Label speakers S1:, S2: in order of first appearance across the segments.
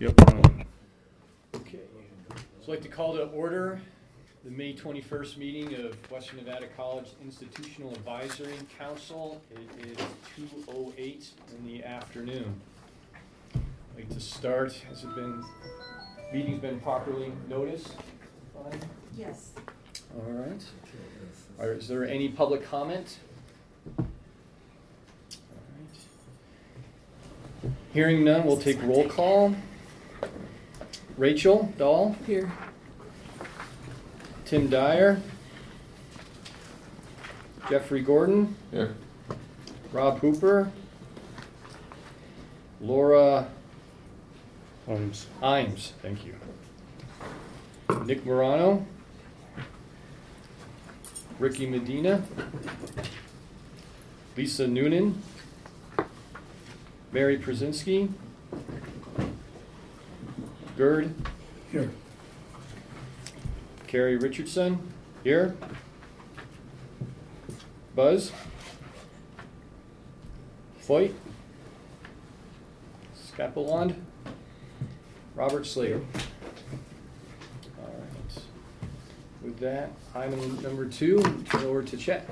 S1: Yep.
S2: Okay. So I'd like to call to order the May 21st meeting of Western Nevada College Institutional Advisory Council. It is 2:08 in the afternoon. I'd like to start. Meeting's been properly noticed? Fine?
S3: Yes.
S2: All right. Is there any public comment? All right. Hearing none, we'll take roll call. Rachel Dahl.
S3: Here.
S2: Tim Dyer. Jeffrey Gordon.
S1: Here.
S2: Rob Hooper. Laura Imes. Thank you. Nick Morano. Ricky Medina. Lisa Noonan. Mary Przinski. Gerd.
S1: Here.
S2: Carrie Richardson. Here. Buzz. Foyt. Scapelond. Robert Slater. All right. With that, item number 2, turn over to Chet.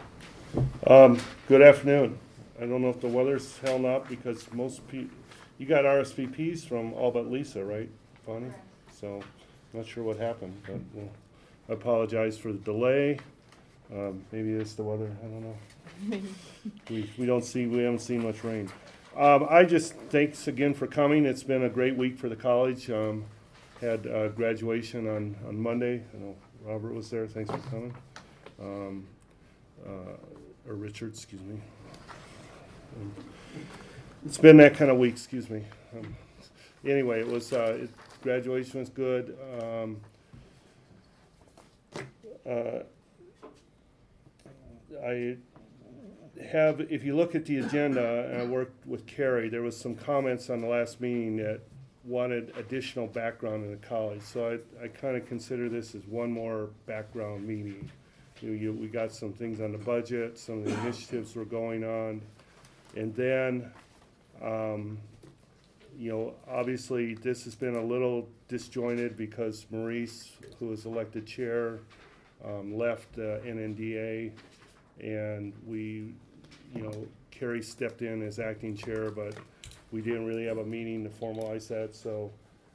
S1: Good afternoon. I don't know if the weather's held up because most people, you got RSVPs from all but Lisa, right, Bonnie? So, not sure what happened, but I apologize for the delay. Maybe it's the weather, I don't know. We haven't seen much rain. Thanks again for coming. It's been a great week for the college. Had graduation on Monday. I know Robert was there. Thanks for coming. Or Richard, excuse me. It's been that kind of week, excuse me. Anyway, it was graduation was good. If you look at the agenda, and I worked with Carrie, there was some comments on the last meeting that wanted additional background in the college. So I kind of consider this as one more background meeting. We got some things on the budget, some of the initiatives were going on. And then, obviously this has been a little disjointed because Maurice, who was elected chair, left NNDA, and Carrie stepped in as acting chair, but we didn't really have a meeting to formalize that, so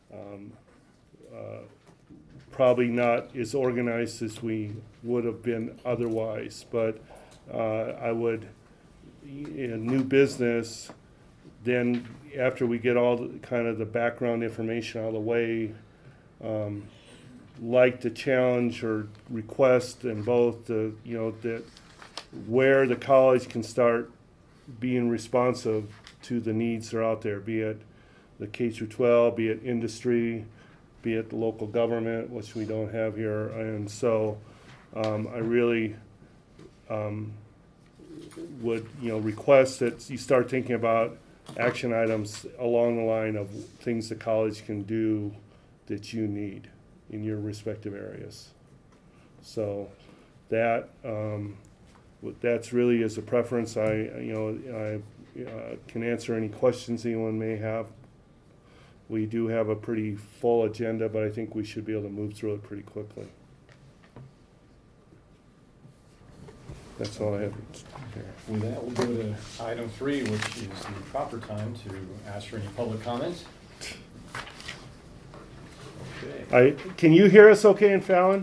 S1: probably not as organized as we would have been otherwise. But I would, in new business, then after we get all the background information out of the way, like to challenge or request in both that where the college can start being responsive to the needs that are out there, be it the K through 12, be it industry, be it the local government, which we don't have here. And so I really would request that you start thinking about action items along the line of things the college can do that you need in your respective areas. So that's really as a preference. I can answer any questions anyone may have. We do have a pretty full agenda, but I think we should be able to move through it pretty quickly. That's all I have here.
S2: With that, we'll go to item 3, which is the proper time to ask for any public comment. Okay.
S1: Can you hear us okay in Fallon?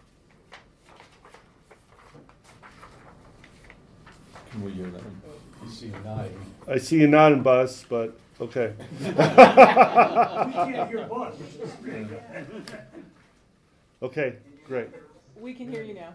S4: Can we hear that?
S2: You see a nod.
S1: I see you nodding, Buzz, but okay.
S5: We can't hear Buzz, which is really good.
S1: Okay, great.
S3: We can hear you now.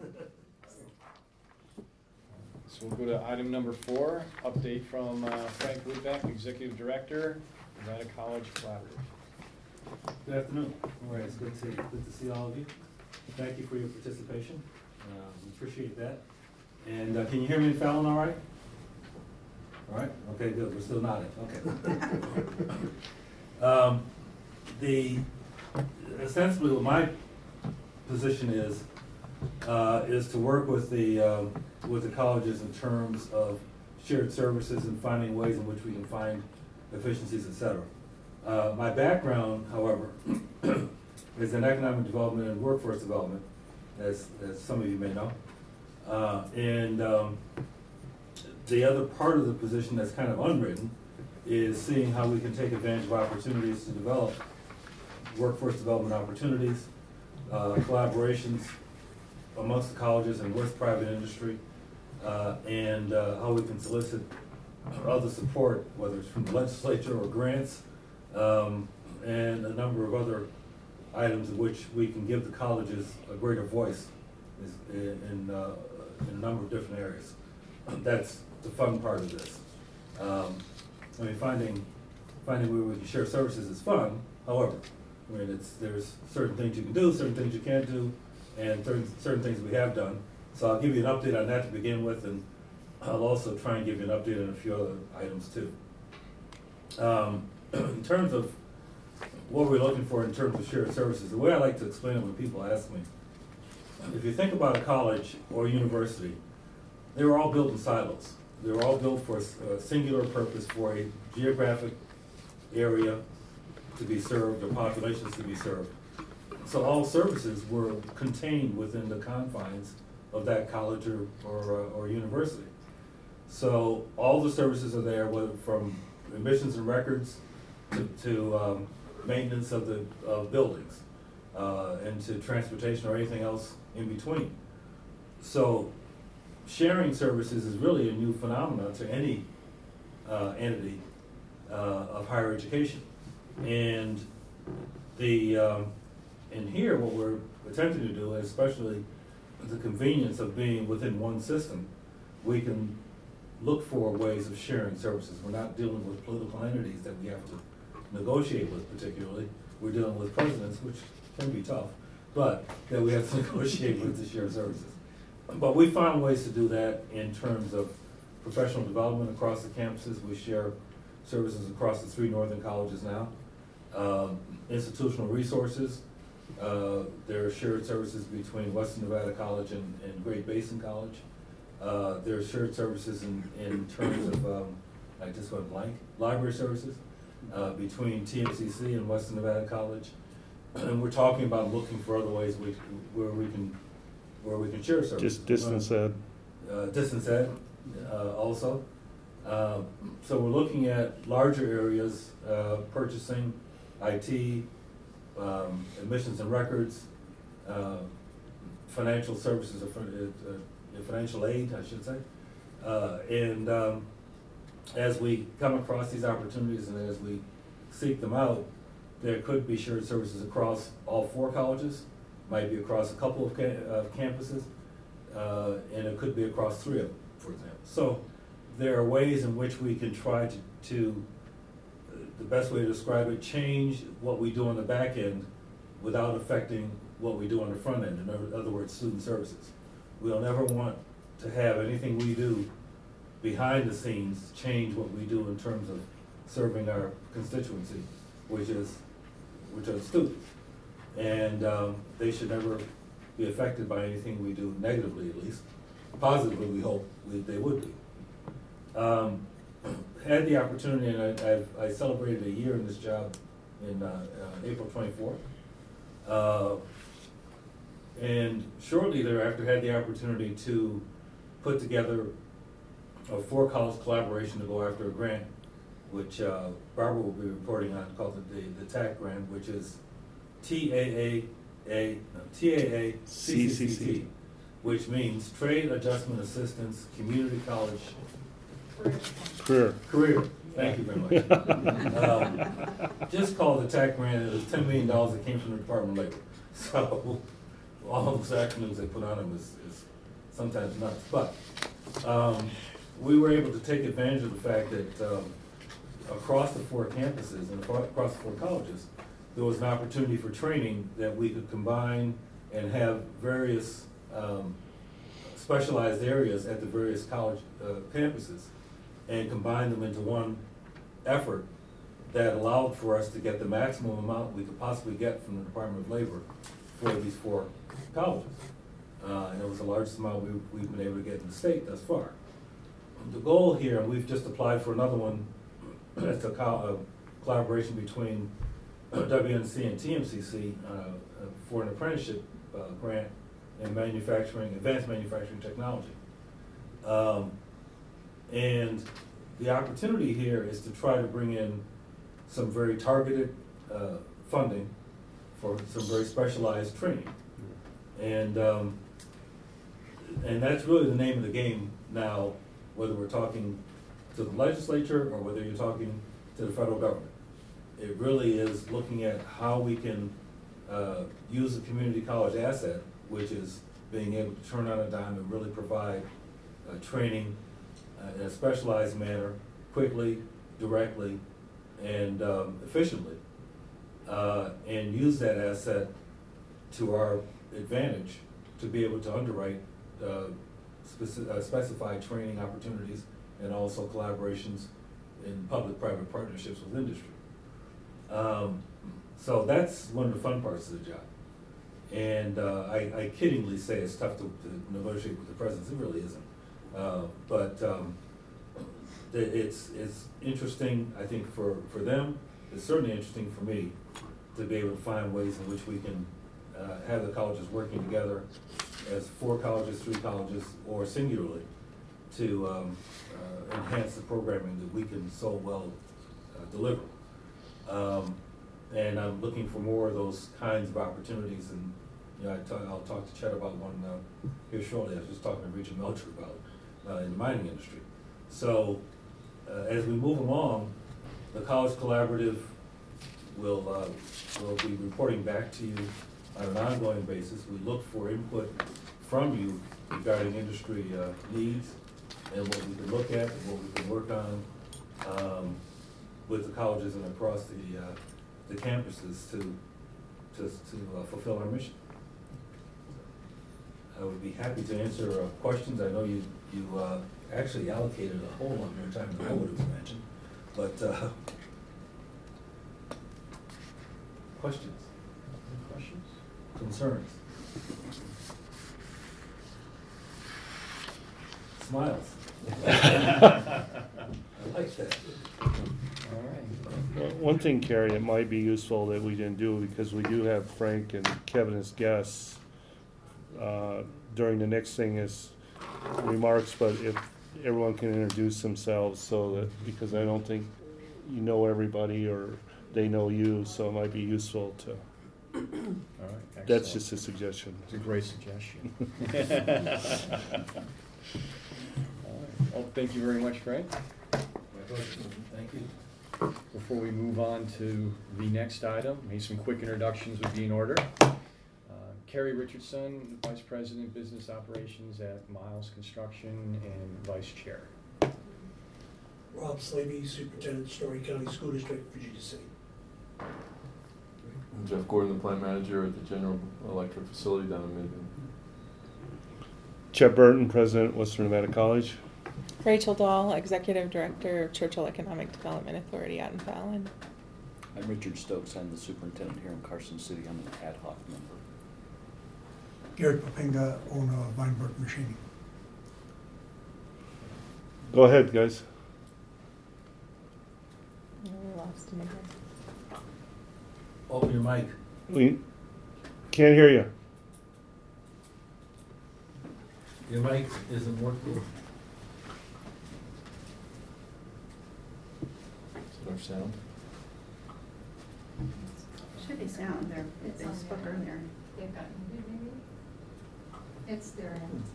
S2: So we'll go to item number 4, update from Frank Woodbeck, Executive Director, Nevada College Collaborative.
S5: Good afternoon. All right, it's good to see all of you. Thank you for your participation. We appreciate that. And can you hear me in Fallon all right? All right? Okay, good. We're still nodding. Okay. Ostensibly what my position is to work with the colleges in terms of shared services and finding ways in which we can find efficiencies, et cetera. My background, however, is in economic development and workforce development, as some of you may know. The other part of the position that's kind of unwritten is seeing how we can take advantage of opportunities to develop workforce development opportunities, collaborations amongst the colleges and with private industry, and how we can solicit other support, whether it's from the legislature or grants, and a number of other items in which we can give the colleges a greater voice in a number of different areas. That's the fun part of this. I mean, finding where we can share services is fun. However, I mean, there's certain things you can do, certain things you can't do, and certain things we have done. So I'll give you an update on that to begin with, and I'll also try and give you an update on a few other items too. In terms of what we're looking for in terms of shared services, the way I like to explain it when people ask me, if you think about a college or a university, they were all built in silos. They were all built for a singular purpose, for a geographic area to be served, or populations to be served. So all services were contained within the confines of that college or university. So all the services are there, whether from admissions and records to maintenance of the buildings, and to transportation or anything else in between. So sharing services is really a new phenomenon to any entity of higher education. And in here, what we're attempting to do, especially the convenience of being within one system, we can look for ways of sharing services. We're not dealing with political entities that we have to negotiate with particularly. We're dealing with presidents, which can be tough, but that we have to negotiate with to share services. But we found ways to do that in terms of professional development across the campuses. We share services across the 3 northern colleges now. Institutional resources, there are shared services between Western Nevada College and Great Basin College. There are shared services in terms of, I just went blank, library services between TMCC and Western Nevada College. And we're talking about looking for other ways where we can share services.
S1: Just distance ed.
S5: Distance ed also. So we're looking at larger areas, purchasing, IT, admissions and records, financial services, financial aid, I should say. And as we come across these opportunities and as we seek them out, there could be shared services across all 4 colleges, might be across a couple of campuses, and it could be across 3 of them, for example. So there are ways in which we can try to the best way to describe it, change what we do on the back end without affecting what we do on the front end. In other words, student services. We'll never want to have anything we do behind the scenes change what we do in terms of serving our constituency, which are the students. And they should never be affected by anything we do negatively, at least. Positively, we hope they would be. Had the opportunity, and I celebrated a year in this job in April 24th. And shortly thereafter had the opportunity to put together a 4-college collaboration to go after a grant, which Barbara will be reporting on, called the TAC grant, which is TAA-CCCT, which means Trade Adjustment Assistance Community College Career. Thank you very much. Just called the TAC grant. It was $10 million that came from the Department of Labor. So all those acronyms they put on them is sometimes nuts. But we were able to take advantage of the fact that across the 4 campuses and across the 4 colleges, there was an opportunity for training that we could combine and have various specialized areas at the various college campuses and combine them into one effort that allowed for us to get the maximum amount we could possibly get from the Department of Labor for these 4 colleges. And it was the largest amount we've been able to get in the state thus far. The goal here, and we've just applied for another one, it's a collaboration between WNC and TMCC for an apprenticeship grant in advanced manufacturing technology. And the opportunity here is to try to bring in some very targeted funding for some very specialized training. And that's really the name of the game now, whether we're talking to the legislature or whether you're talking to the federal government. It really is looking at how we can use the community college asset, which is being able to turn on a dime and really provide training in a specialized manner, quickly, directly, and efficiently, and use that asset to our advantage to be able to underwrite specified training opportunities and also collaborations in public-private partnerships with industry. So that's one of the fun parts of the job. And I kiddingly say it's tough to negotiate with the presidents. It really isn't. But it's interesting, I think, for them. It's certainly interesting for me to be able to find ways in which we can have the colleges working together as 4 colleges, 3 colleges, or singularly to enhance the programming that we can so well deliver. And I'm looking for more of those kinds of opportunities. And you know, I'll talk to Chet about one here shortly. I was just talking to Regent Melcher about in the mining industry. So as we move along, the College Collaborative will be reporting back to you on an ongoing basis. We look for input from you regarding industry needs and what we can look at and what we can work on with the colleges and across the campuses to fulfill our mission. I would be happy to answer questions. I know you actually allocated a whole lot more time than I would have imagined, but questions?
S2: Questions?
S5: Concerns? Smiles. I like that.
S2: All right.
S1: Well, one thing, Carrie, it might be useful that we didn't do, because we do have Frank and Kevin as guests during the next thing is remarks, but if everyone can introduce themselves, so that, because I don't think you know everybody or they know you, so it might be useful to.
S2: All right.
S1: That's
S2: Excellent.
S1: just a suggestion.
S2: It's a great suggestion. All right. Well, thank you very much, Frank.
S5: Thank you.
S2: Before we move on to the next item, maybe some quick introductions would be in order. Carrie Richardson, Vice President, Business Operations at Miles Construction and Vice Chair.
S6: Rob Slavy, Superintendent, Story County School District, Virginia City.
S4: I'm Jeff Gordon, the plant manager at the General Electric facility down in Midland.
S1: Chet Burton, President, Western Nevada College.
S3: Rachel Dahl, Executive Director of Churchill Economic Development Authority out in Fallon.
S7: I'm Richard Stokes. I'm the superintendent here in Carson City. I'm an ad hoc member.
S6: Garrett Papenga, owner of Weinberg Machining.
S1: Go ahead, guys.
S3: We lost him again.
S5: Open your mic.
S1: We can't hear you.
S5: Your mic isn't working.
S4: Is it our sound?
S8: Should be sound there, if they spoke earlier.
S9: They've got muted maybe? It's their end.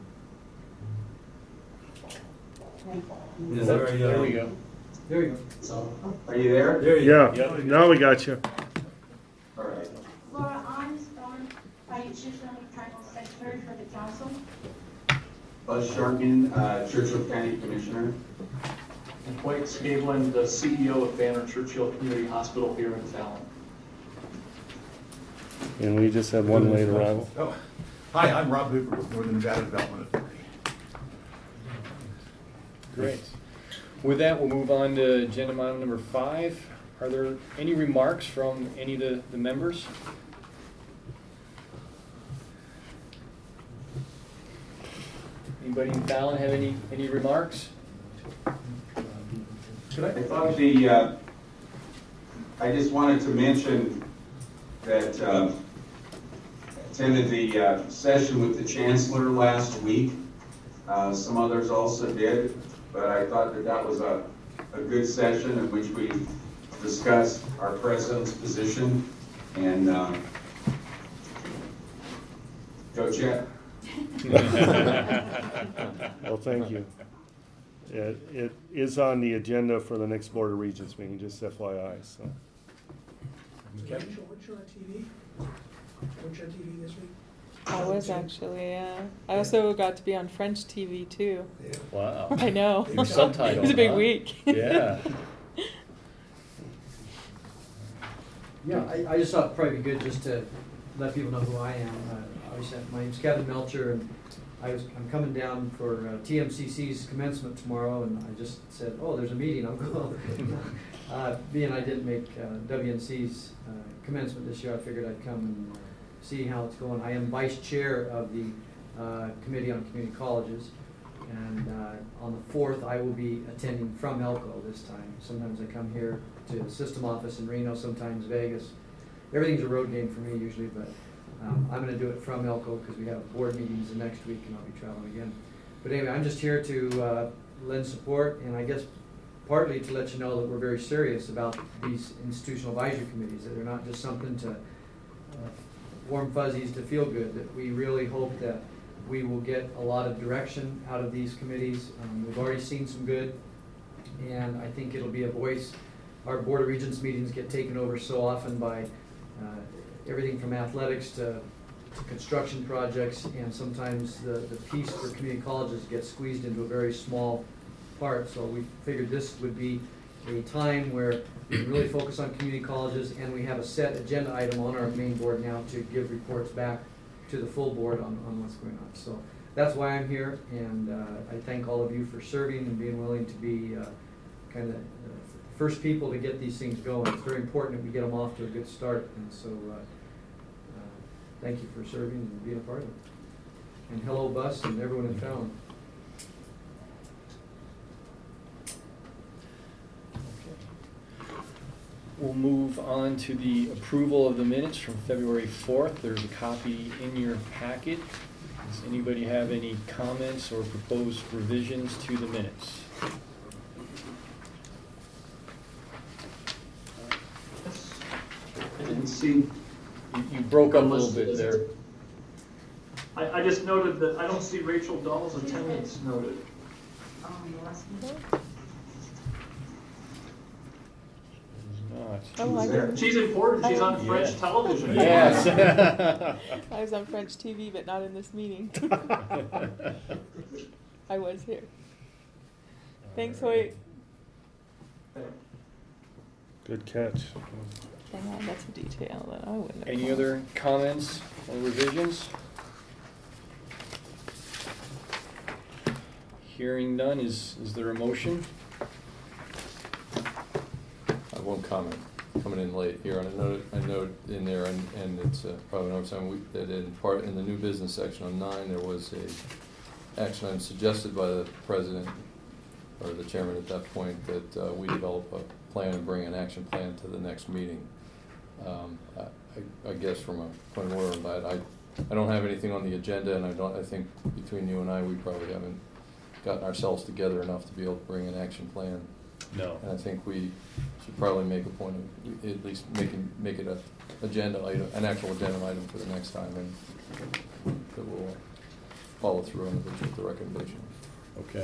S5: Is there
S2: There we go.
S10: There you go. So, are you there?
S5: There you
S1: Yeah,
S5: go.
S1: now we got you.
S10: All right.
S8: Laura Armstrong, Institutional Tribal Secretary for the council.
S10: Buzz Sharkin, Churchill County Commissioner.
S11: And Dwight Scavelin, the CEO of Banner Churchill Community Hospital here in Fallon.
S1: And we just had one late arrival.
S12: Oh, hi, I'm Rob Hoover with Northern Nevada Development Authority.
S2: Great. With that, we'll move on to agenda item number 5. Are there any remarks from any of the members? Anybody in Fallon have any remarks?
S10: I thought the I just wanted to mention that attended the session with the Chancellor last week. Some others also did, but I thought that that was a good session in which we discussed our President's position, and go Chet.
S1: Well, thank you. It is on the agenda for the next Board of Regents meeting, just FYI, so.
S6: Weren't you on TV? Weren't you on TV this week?
S3: I was actually, yeah. I also got to be on French TV too.
S6: Yeah.
S2: Wow.
S3: I know.
S2: You're subtitled,
S3: It was a big
S2: huh?
S3: week.
S2: Yeah.
S13: Yeah, I just thought it'd probably be good just to let people know who I am. Obviously, my name's Kevin Melcher, and I'm coming down for TMCC's commencement tomorrow, and I just said, oh, there's a meeting, I'll go. Being I didn't make WNC's commencement this year, I figured I'd come and see how it's going. I am vice chair of the Committee on Community Colleges, and on the 4th, I will be attending from Elko this time. Sometimes I come here to the system office in Reno, sometimes Vegas. Everything's a road game for me usually, but I'm going to do it from Elko because we have board meetings the next week, and I'll be traveling again. But anyway, I'm just here to lend support, and I guess partly to let you know that we're very serious about these institutional advisory committees, that they're not just something to warm fuzzies to feel good, that we really hope that we will get a lot of direction out of these committees. We've already seen some good, and I think it'll be a voice. Our Board of Regents meetings get taken over so often by everything from athletics to construction projects, and sometimes the piece for community colleges gets squeezed into a very small part. So we figured this would be a time where we can really focus on community colleges, and we have a set agenda item on our main board now to give reports back to the full board on what's going on. So that's why I'm here, and I thank all of you for serving and being willing to be kind of the first people to get these things going. It's very important that we get them off to a good start, and so thank you for serving and being a part of it. And hello, Bus, and everyone in town.
S2: We'll move on to the approval of the minutes from February 4th. There's a copy in your packet. Does anybody have any comments or proposed revisions to the minutes?
S11: I didn't see.
S2: You broke up a little bit there.
S11: I just noted that I don't see Rachel Dahl's attendance noted.
S2: Not.
S3: Oh, I didn't.
S11: She's important. She's on French television.
S2: Yes.
S3: I was on French TV, but not in this meeting. I was here. Thanks, Hoyt.
S1: Good catch.
S3: Yeah, that's a detail that I wouldn't have
S2: Any
S3: caught.
S2: other comments or revisions? Hearing none, is there a motion?
S4: I have one comment coming in late here, and I note in there, and it's probably another time that in the new business section on 9, there was a action item suggested by the president or the chairman at that point that we develop a plan and bring an action plan to the next meeting. I guess from a point of order on that, I don't have anything on the agenda, and I think between you and I, we probably haven't gotten ourselves together enough to be able to bring an action plan.
S2: No.
S4: And I think we should probably make a point of at least make it a agenda item, an actual agenda item for the next time, and that we'll follow through on the recommendation.
S2: Okay.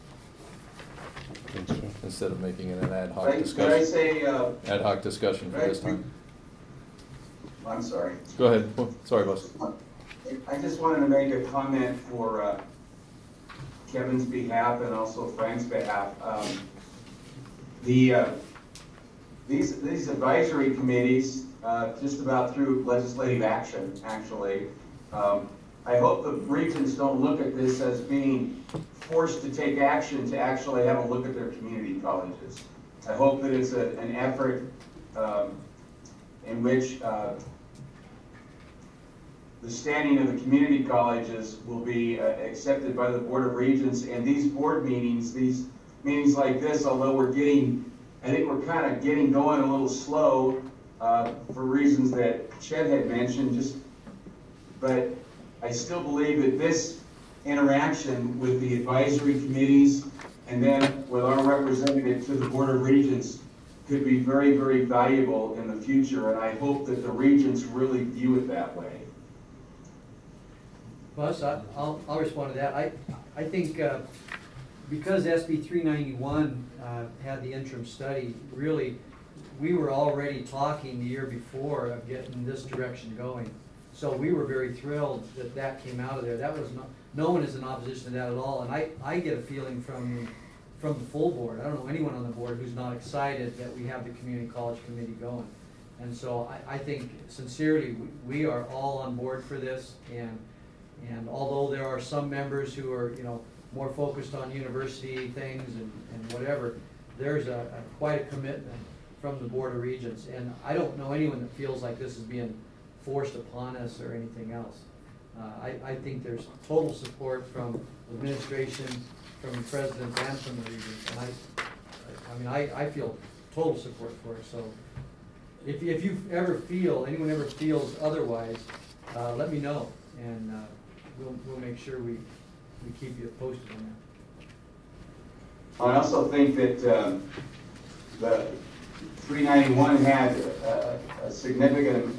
S4: Instead of making it an ad hoc
S10: Could I
S4: discussion.
S10: say,
S4: Ad hoc discussion for this time.
S10: I'm sorry.
S4: Go ahead. Oh, sorry, Buzz.
S10: I just wanted to make a comment for Kevin's behalf and also Frank's behalf. These advisory committees, just about through legislative action, actually, I hope the regents don't look at this as being forced to take action to actually have a look at their community colleges. I hope that it's an effort in which the standing of the community colleges will be accepted by the Board of Regents, and these board meetings, these meetings like this, although we're getting I think we're kind of getting going a little slow for reasons that Chet had mentioned, but I still believe that this interaction with the advisory committees and then with our representative to the Board of Regents could be very, very valuable in the future, and I hope that the regents really view it that way.
S13: Plus, I'll respond to that. I think because SB 391 had the interim study, really, we were already talking the year before of getting this direction going. So we were very thrilled that that came out of there. That was no one is in opposition to that at all. And I get a feeling from the full board, I don't know anyone on the board who's not excited that we have the community college committee going. And so I think sincerely, we are all on board for this. And although there are some members who are, more focused on university things and whatever, there's quite a commitment from the Board of Regents. And I don't know anyone that feels like this is being forced upon us or anything else. I think there's total support from administration, from the president, and from the regents. And I feel total support for it. So if you anyone ever feels otherwise, let me know, and we'll make sure we keep you posted on that.
S10: I also think that the 391 had a significant,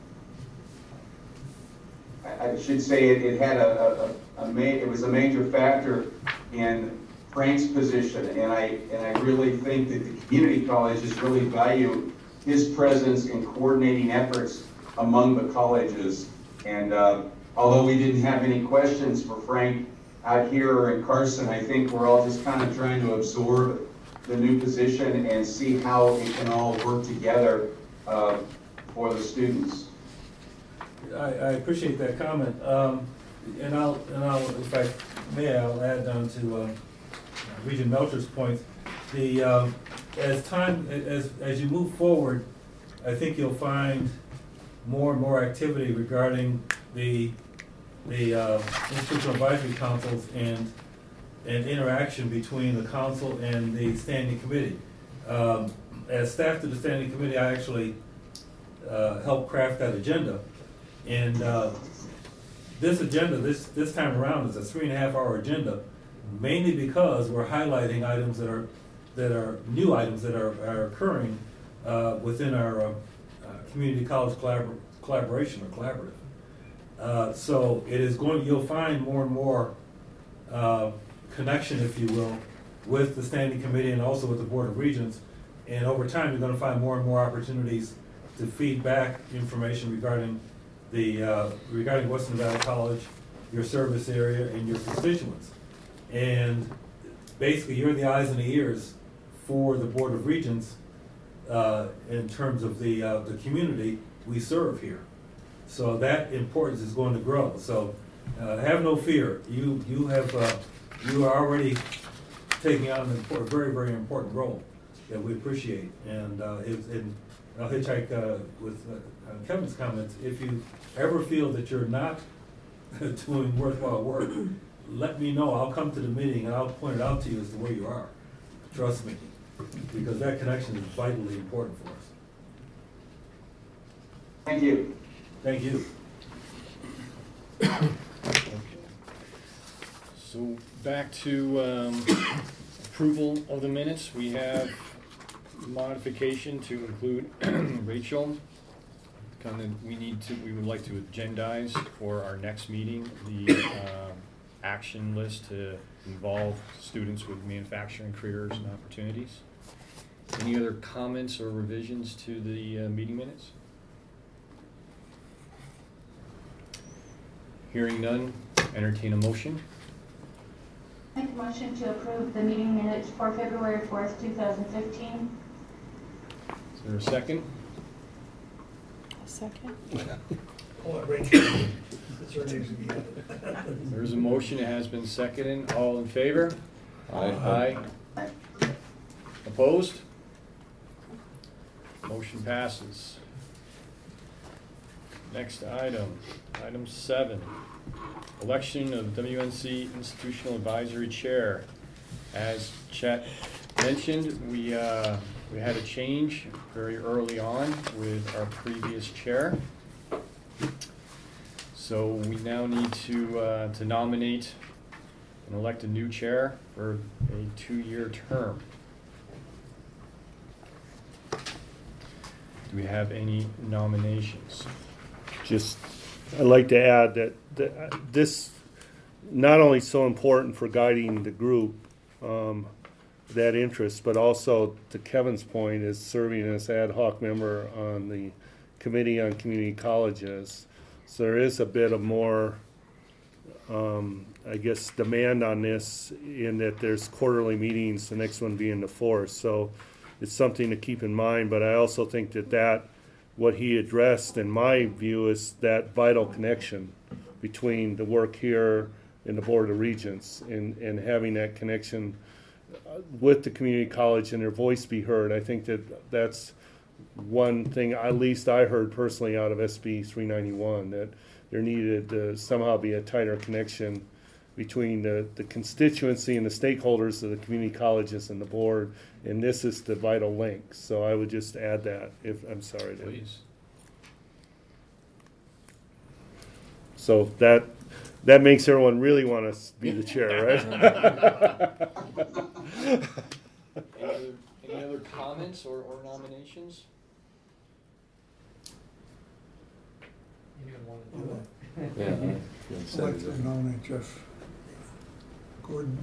S10: I should say it had it was a major factor in Frank's position, and I really think that the community colleges really value his presence in coordinating efforts among the colleges. And although we didn't have any questions for Frank out here in Carson, I think we're all just kind of trying to absorb the new position and see how it can all work together for the students.
S5: I appreciate that comment, and I'll, if I may, I'll add on to Regent Melcher's point. As you move forward, I think you'll find more and more activity regarding the institutional advisory councils and interaction between the council and the standing committee. As staff to the standing committee, I actually helped craft that agenda. And this agenda, this time around, is a 3.5-hour agenda, mainly because we're highlighting items that are new items that are occurring within our community college collaboration or collaborative. So it is you'll find more and more connection, if you will, with the standing committee and also with the Board of Regents. And over time, you're going to find more and more opportunities to feed back information regarding Western Nevada College, your service area, and your constituents. And basically, you're the eyes and the ears for the Board of Regents in terms of the community we serve here. So that importance is going to grow. So have no fear. You are already taking on a very, very important role that we appreciate. And I'll hitchhike with Kevin's comments. If you ever feel that you're not doing worthwhile work, let me know. I'll come to the meeting and I'll point it out to you as to where you are. Trust me, because that connection is vitally important for us.
S10: Thank you.
S5: Thank you.
S2: So back to approval of the minutes. We have modification to include Rachel. We would like to agendize for our next meeting the action list to involve students with manufacturing careers and opportunities. Any other comments or revisions to the meeting minutes? Hearing none, entertain a motion.
S8: Make a motion to approve the meeting minutes for February 4th, 2015.
S2: Is there a second?
S3: A second.
S6: Hold on, Rachel. It's her name to be added.
S2: There's a motion, it has been seconded. All in favor?
S4: Aye.
S2: Aye. Opposed? Motion passes. Next item, item 7. Election of WNC Institutional Advisory Chair. As Chet mentioned, we We had a change very early on with our previous chair. So we now need to nominate and elect a new chair for a 2-year term. Do we have any nominations?
S1: Just, I'd like to add that this not only so important for guiding the group, that interest, but also to Kevin's point is serving as ad hoc member on the Committee on Community Colleges. So there is a bit of more, I guess, demand on this in that there's quarterly meetings, the next one being the 4th. So it's something to keep in mind, but I also think that what he addressed, in my view, is that vital connection between the work here and the Board of Regents and having that connection with the community college and their voice be heard. I think that's one thing, at least I heard personally out of SB 391, that there needed to somehow be a tighter connection between the constituency and the stakeholders of the community colleges and the board, and this is the vital link. So I would just add that, if I'm sorry.
S2: Please.
S1: So that makes everyone really want to be the chair, right?
S2: Any other comments or nominations?
S13: Anyone want to do it?
S4: Yeah,
S6: I'd like to nominate Jeff Gordon.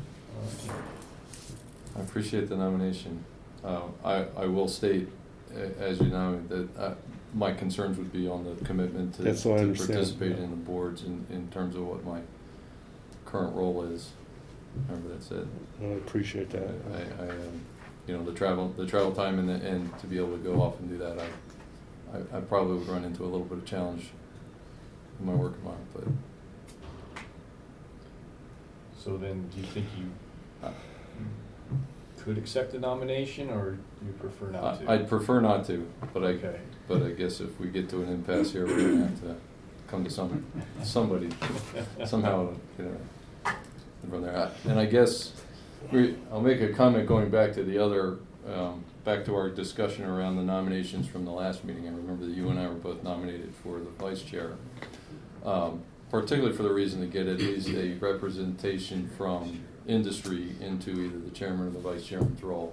S4: I appreciate the nomination. I will state, as you know, that my concerns would be on the commitment to participate in the boards in terms of what my current role is. Remember, that's it.
S1: I appreciate that.
S4: The travel time and to be able to go off and do that, I probably would run into a little bit of challenge in my work environment. But
S2: so then, do you think you could accept the nomination, or do you prefer not to?
S4: I'd prefer not to, but
S2: Okay.
S4: But I guess if we get to an impasse here, we're going to have to come to somebody somehow, from there. And I guess I'll make a comment going back to the other, back to our discussion around the nominations from the last meeting. I remember that you and I were both nominated for the vice chair, particularly for the reason to get at least a representation from industry into either the chairman or the vice chairman's role.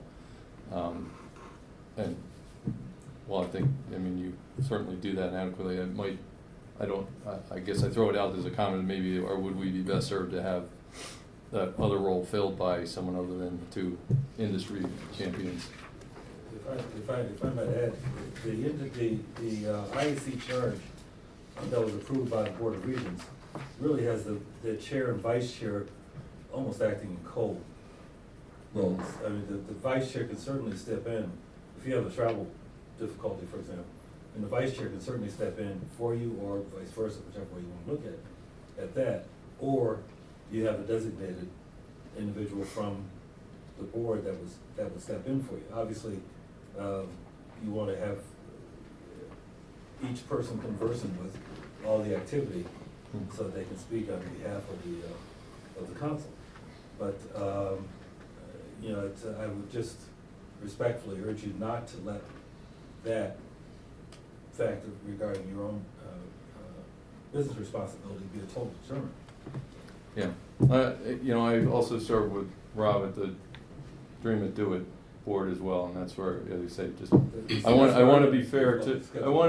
S4: And well, I mean, you certainly do that adequately. I guess I throw it out as a comment, maybe, or would we be best served to have that other role filled by someone other than the two industry champions?
S5: If I might add, the IAC charge that was approved by the Board of Regents really has the chair and vice chair almost acting in co roles. I mean, the vice chair can certainly step in if you have a travel difficulty, for example, and the vice chair can certainly step in for you, or vice versa, whichever way you want to look at that. Or you have a designated individual from the board that would step in for you. Obviously, you want to have each person conversing with all the activity so that they can speak on behalf of the council. But I would just respectfully urge you not to let that fact regarding your own business responsibility be a total deterrent.
S4: Yeah, I also served with Rob at the Dream It Do It board as well, and that's where, as you say, just I want to be fair to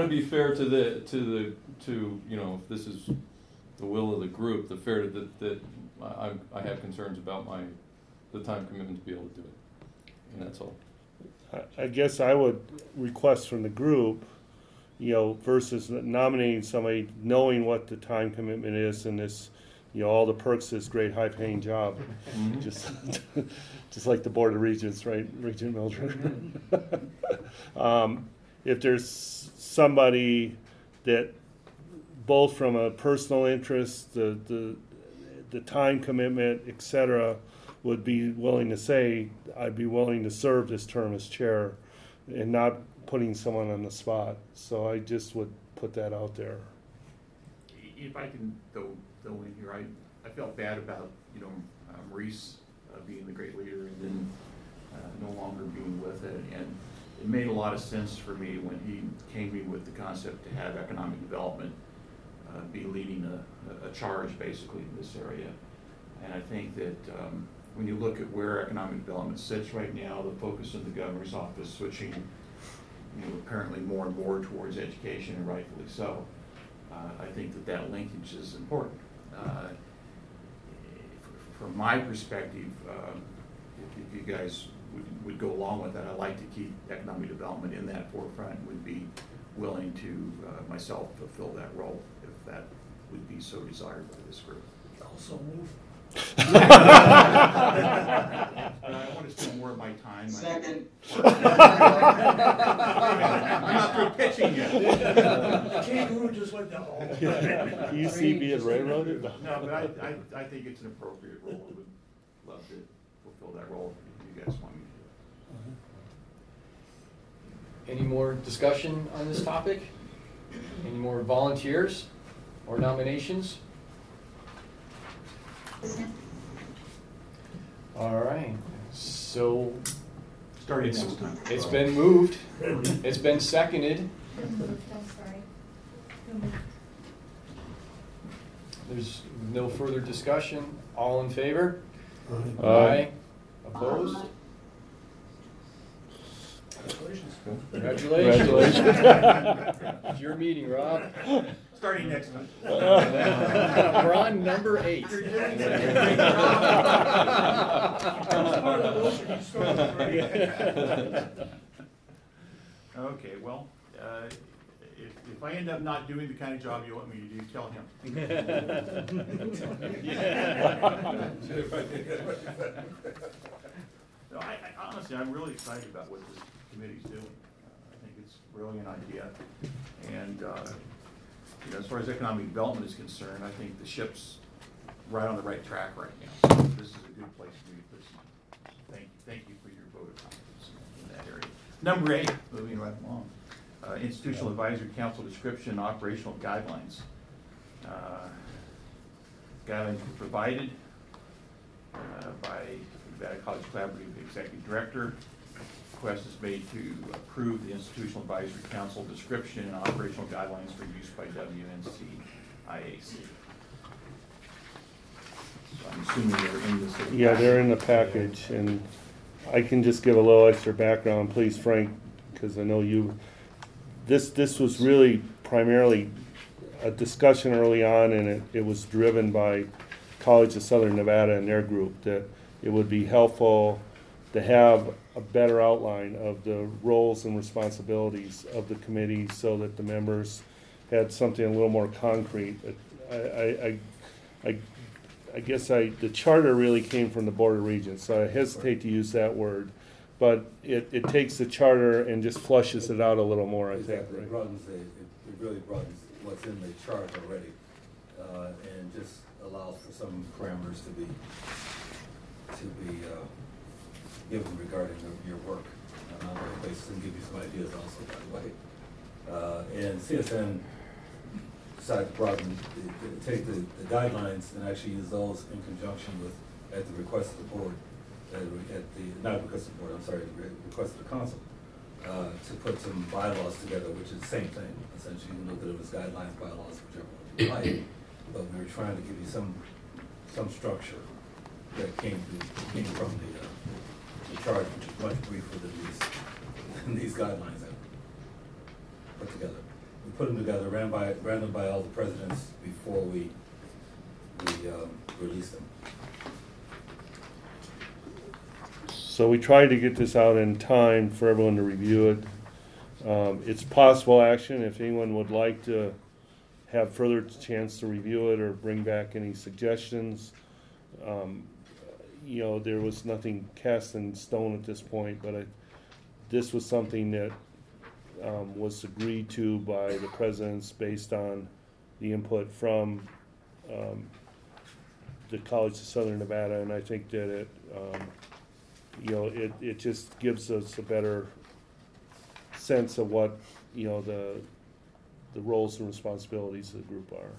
S4: if this is the will of the group, that I have concerns about the time commitment to be able to do it, and that's all.
S1: I guess I would request from the group, versus nominating somebody, knowing what the time commitment is and this, all the perks of this great high-paying job, just like the Board of Regents, right, Regent Mildred? If there's somebody that, both from a personal interest, the time commitment, etc., would be willing to say, I'd be willing to serve this term as chair, and not putting someone on the spot. So I just would put that out there.
S12: If I can throw in here, I felt bad about Maurice being the great leader and then no longer being with it, and it made a lot of sense for me when he came to me with the concept to have economic development be leading a charge basically in this area. And I think that when you look at where economic development sits right now, the focus of the governor's office switching, apparently more and more towards education, and rightfully so. I think that linkage is important. From my perspective, if you guys would go along with that, I'd like to keep economic development in that forefront, would be willing to myself fulfill that role if that would be so desired by this group.
S6: Also move.
S12: I want to spend more of my time.
S10: Second.
S12: I'm not through pitching yet.
S6: Kangaroo just went down.
S1: You see being railroaded?
S12: No, but I think it's an appropriate role. I would love to fulfill that role if you guys want me to.
S2: Any more discussion on this topic? Any more volunteers or nominations? All right, so
S12: Starting next time.
S2: It's been moved, it's been seconded.
S9: I'm sorry.
S2: There's no further discussion. All in favor?
S1: Aye.
S2: Opposed?
S6: Congratulations.
S2: Congratulations. It's your meeting, Rob.
S12: Starting next time.
S2: We're on number 8.
S12: Okay, well, if I end up not doing the kind of job you want me to do, tell him. No, I honestly, I'm really excited about what this committee's doing. I think it's a brilliant idea. And as far as economic development is concerned, I think the ship's right on the right track right now. So this is a good place for me to put some. Thank you for your vote of confidence in that area. Number 8, moving right along. Institutional Advisory Council description and operational guidelines. Guidelines were provided by Nevada College Collaborative Executive Director. Request is made to approve the Institutional Advisory Council description and operational guidelines for use by WNC-IAC. So I'm assuming they're in this.
S1: Yeah, they're in the package, and I can just give a little extra background, please, Frank, because I know you. This was really primarily a discussion early on, and it was driven by College of Southern Nevada and their group, that it would be helpful to have a better outline of the roles and responsibilities of the committee so that the members had something a little more concrete. I guess the charter really came from the Board of Regents, so I hesitate to use that word, but it takes the charter and just flushes it out a little more, I think.
S5: Exactly.
S1: Right?
S5: It really broadens what's in the chart already, and just allows for some parameters to be given regarding your work on other places, and give you some ideas also, by the way. And CSN decided to broaden, take the guidelines and actually use those in conjunction with, at the request of the board, not request of the board, I'm sorry, the request of the council, to put some bylaws together, which is the same thing, essentially, even though it was guidelines, bylaws, whichever one you like, but we were trying to give you some structure that came from the charge, which is much briefer than these guidelines that were put together. We put them together, ran them by all the presidents before we released them.
S1: So we tried to get this out in time for everyone to review it. It's possible action if anyone would like to have further chance to review it or bring back any suggestions. There was nothing cast in stone at this point, but this was something that was agreed to by the presidents based on the input from the College of Southern Nevada, and I think that it just gives us a better sense of what the roles and responsibilities of the group are.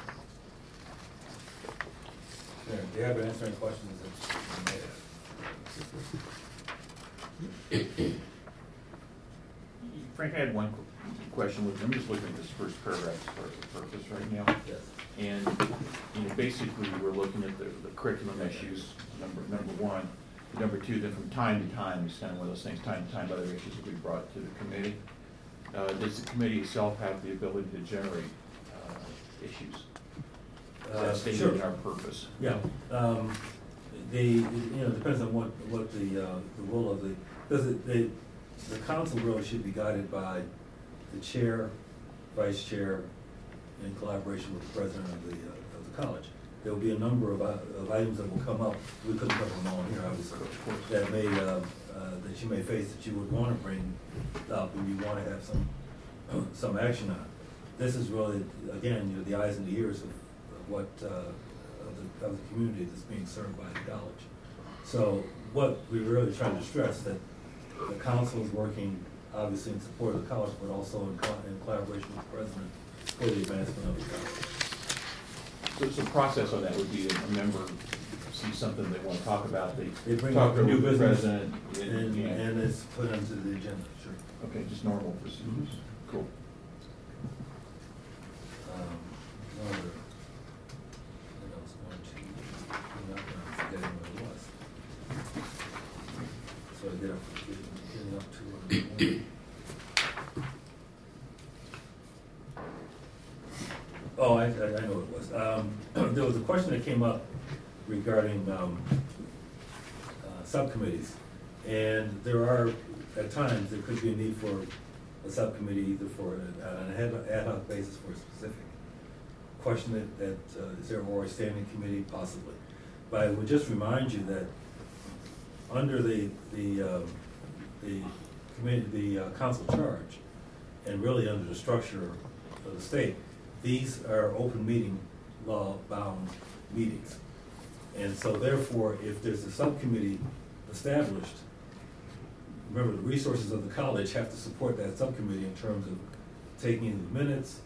S5: Do you have answer any questions that you may have?
S12: Frank, I had one question. I'm just looking at this first paragraph as far as the purpose right now.
S5: Yes.
S12: And, basically, we're looking at the curriculum issues, number one. Number two, then from time to time, it's kind of one of those things, time to time, other issues that we brought to the committee. Does the committee itself have the ability to generate issues? That's stated
S5: Sure.
S12: in our purpose.
S5: Yeah, depends on what the role of the council really should be guided by the chair, vice chair, in collaboration with the president of the college. There will be a number of items that will come up, we couldn't cover them all here, obviously, that may, that you may face that you would want to bring up and you want to have some action on. This is really, again, the eyes and the ears of what, of the community that's being served by the college. So what we're really trying to stress that the council is working obviously in support of the college, but also in collaboration with the president for the advancement of the college.
S12: So the process on that would be a member see something they want to talk about, they
S5: bring
S12: talk
S5: up
S12: to
S5: the new
S12: the
S5: business
S12: president,
S5: and it's put onto the agenda, sure.
S12: Okay, just normal procedures. Cool.
S5: What else? One, two, I'm not forgetting what it was. So I getting up to oh, I know what it was. There was a question that came up regarding subcommittees, and there are at times there could be a need for a subcommittee either for an ad hoc basis for a specific question that is there more a standing committee possibly. But I would just remind you that under the committee, the council charge, and really under the structure of the state, these are open meeting law bound meetings. And so therefore, if there's a subcommittee established, remember the resources of the college have to support that subcommittee in terms of taking in the minutes,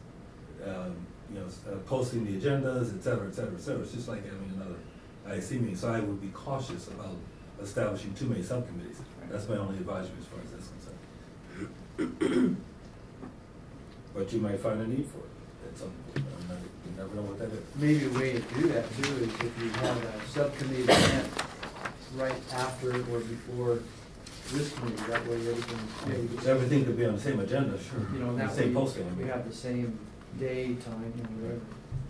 S5: posting the agendas, et cetera, et cetera, et cetera. It's just like having another IAC meeting. So I would be cautious about establishing too many subcommittees. That's my only advisory as far as that's concerned. But you might find a need for it at some point. You never know what that is.
S13: Maybe a way to do that too is if you have a subcommittee event right after or before this committee, that way
S5: everything could be on the same agenda, sure.
S13: That
S5: same
S13: way
S5: posting.
S13: we have the same day, time, whatever.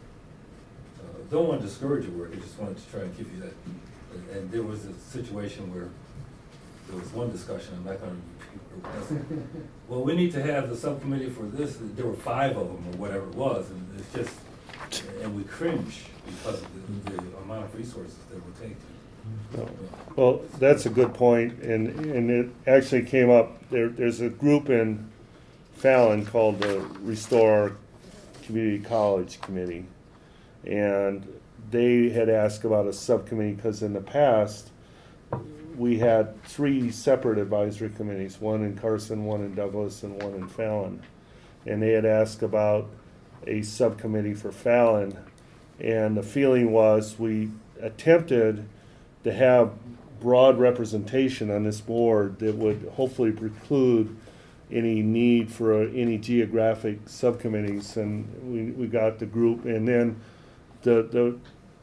S5: Don't want to discourage your work. I just wanted to try and give you that. And there was a situation where there was one discussion. I'm not going to repeat. Well, we need to have the subcommittee for this. There were 5 of them or whatever it was, and it's just, and we cringe because of the amount of resources that we're taking.
S1: Well, that's a good point, and it actually came up. There's a group in Fallon called the Restore Community College Committee, and they had asked about a subcommittee because in the past we had 3 separate advisory committees, one in Carson, one in Douglas, and one in Fallon, and they had asked about a subcommittee for Fallon, and the feeling was we attempted to have broad representation on this board that would hopefully preclude any need for any geographic subcommittees, and we got the group, and then the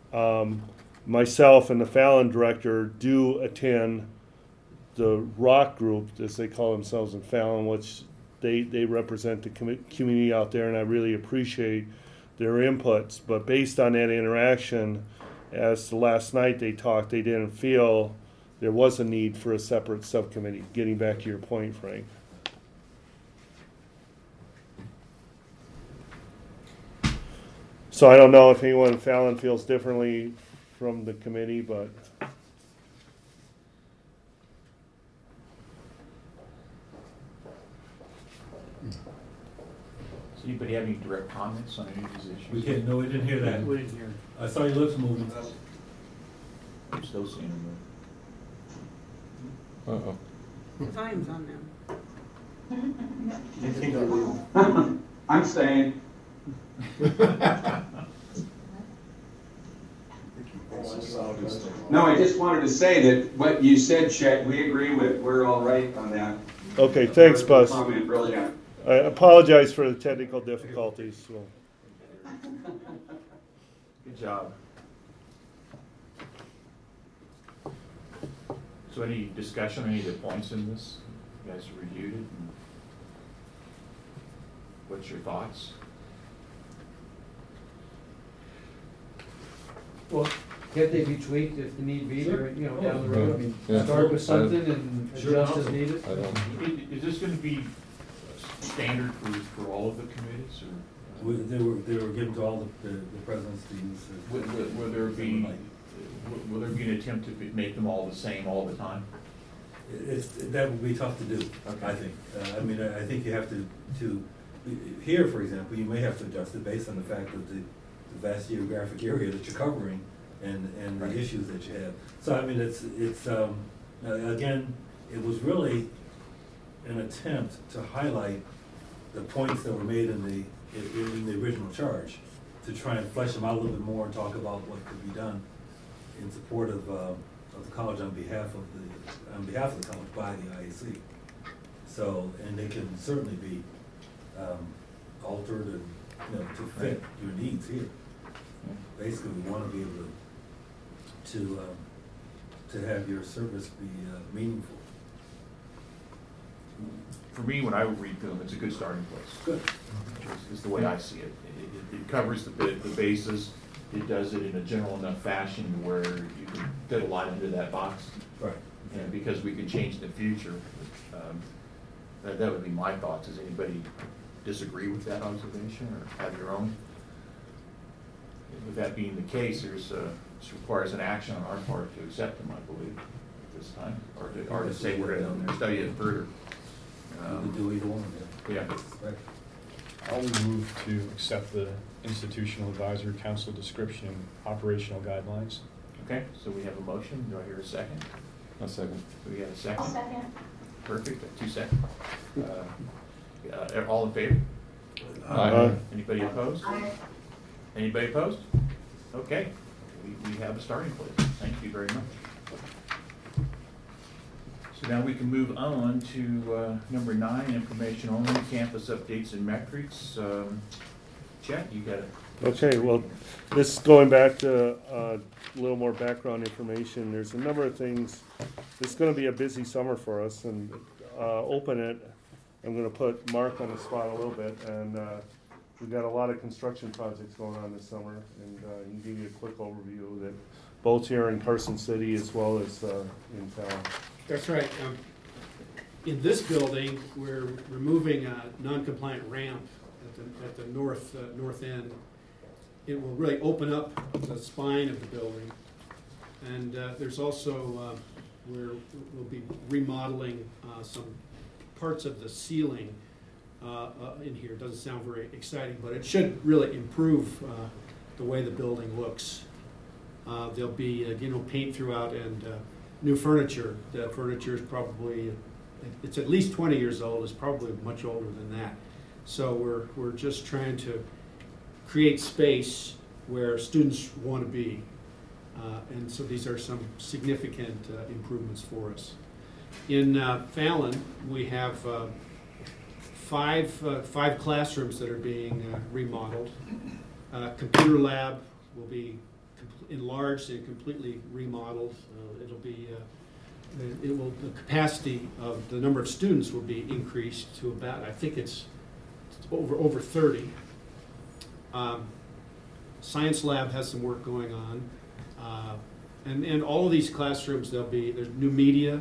S1: myself and the Fallon director do attend the ROC group, as they call themselves in Fallon, which they represent the community out there, and I really appreciate their inputs. But based on that interaction, as last night they talked, they didn't feel there was a need for a separate subcommittee, getting back to your point, Frank. So I don't know if anyone in Fallon feels differently from the committee, but
S12: Does anybody have any direct comments on any of these issues?
S5: We didn't hear that.
S13: We didn't hear.
S5: I saw your lips moving.
S12: I'm still seeing them.
S4: Uh-oh.
S9: The time's on them.
S10: I'm staying.
S7: Sound
S10: No, I just wanted to say that what you said, Chet, we agree with. We're all right on that.
S1: Okay, thanks, Buzz.
S10: Comment, really not.
S1: I apologize for the technical difficulties. So.
S12: Good job. So any discussion on any of the points in this? You guys have reviewed it. And what's your thoughts?
S13: Well, can't they be tweaked if need be, or, you know, down the road? I mean,
S4: Yeah.
S13: start with something and adjust as needed?
S4: I don't,
S12: Is this gonna be standard for all of the committees, or?
S5: They were given to all the presidents to use.
S12: Will there be an attempt to make them all the same all the time?
S5: That would be tough to do,
S12: Okay.
S5: I think. I mean, I think you have to, here, for example, you may have to adjust it based on the fact of the vast geographic area that you're covering and
S12: Right.
S5: the issues that you have. So, I mean, it's again, it was really an attempt to highlight the points that were made in the original charge, to try and flesh them out a little bit more and talk about what could be done in support of the college on behalf of the college by the IAC. So, and they can certainly be altered and, you know, to fit your needs here. Basically, we want to be able to have your service be meaningful.
S12: For me, when I read through them, it's a good starting place.
S5: Good.
S12: Is the way I see it. It covers the bases. It does it in a general enough fashion where you can fit a lot into that box.
S5: Right.
S12: And because we can change in the future, that would be my thoughts. Does anybody disagree with that observation or have your own? With that being the case, this requires an action on our part to accept them, I believe, at this time, or to say we're going to study it further.
S5: You can do either one,
S12: Yeah.
S5: Right.
S2: I'll move to accept the Institutional Advisory Council description and operational guidelines.
S12: Okay, so we have a motion. Do I hear a second?
S4: a second.
S12: Do we have a second?
S8: I'll second.
S12: Perfect, 2 seconds. All in favor?
S1: Aye.
S12: Anybody opposed?
S8: Aye.
S12: Anybody opposed? Okay, we have a starting place. Thank you very much. So now we can move on to number 9, information only, campus updates and metrics. Chet, you got it.
S1: Okay, well, this is going back to a little more background information. There's a number of things. It's going to be a busy summer for us, and open it. I'm going to put Mark on the spot a little bit, and we've got a lot of construction projects going on this summer, and he can give you a quick overview of that, both here in Carson City as well as in town.
S6: That's right. In this building, we're removing a non-compliant ramp at the north end. It will really open up the spine of the building. And there's also, we'll be remodeling some parts of the ceiling in here. It doesn't sound very exciting, but it should really improve the way the building looks. There'll be, paint throughout and new furniture. The furniture is probably, it's at least 20 years old. It's probably much older than that. So we're just trying to create space where students want to be. And so these are some significant improvements for us. In Fallon, we have five classrooms that are being remodeled. Computer lab will be enlarged and completely remodeled. The capacity of the number of students will be increased to about, I think it's over 30. Science lab has some work going on. And all of these classrooms, there's new media,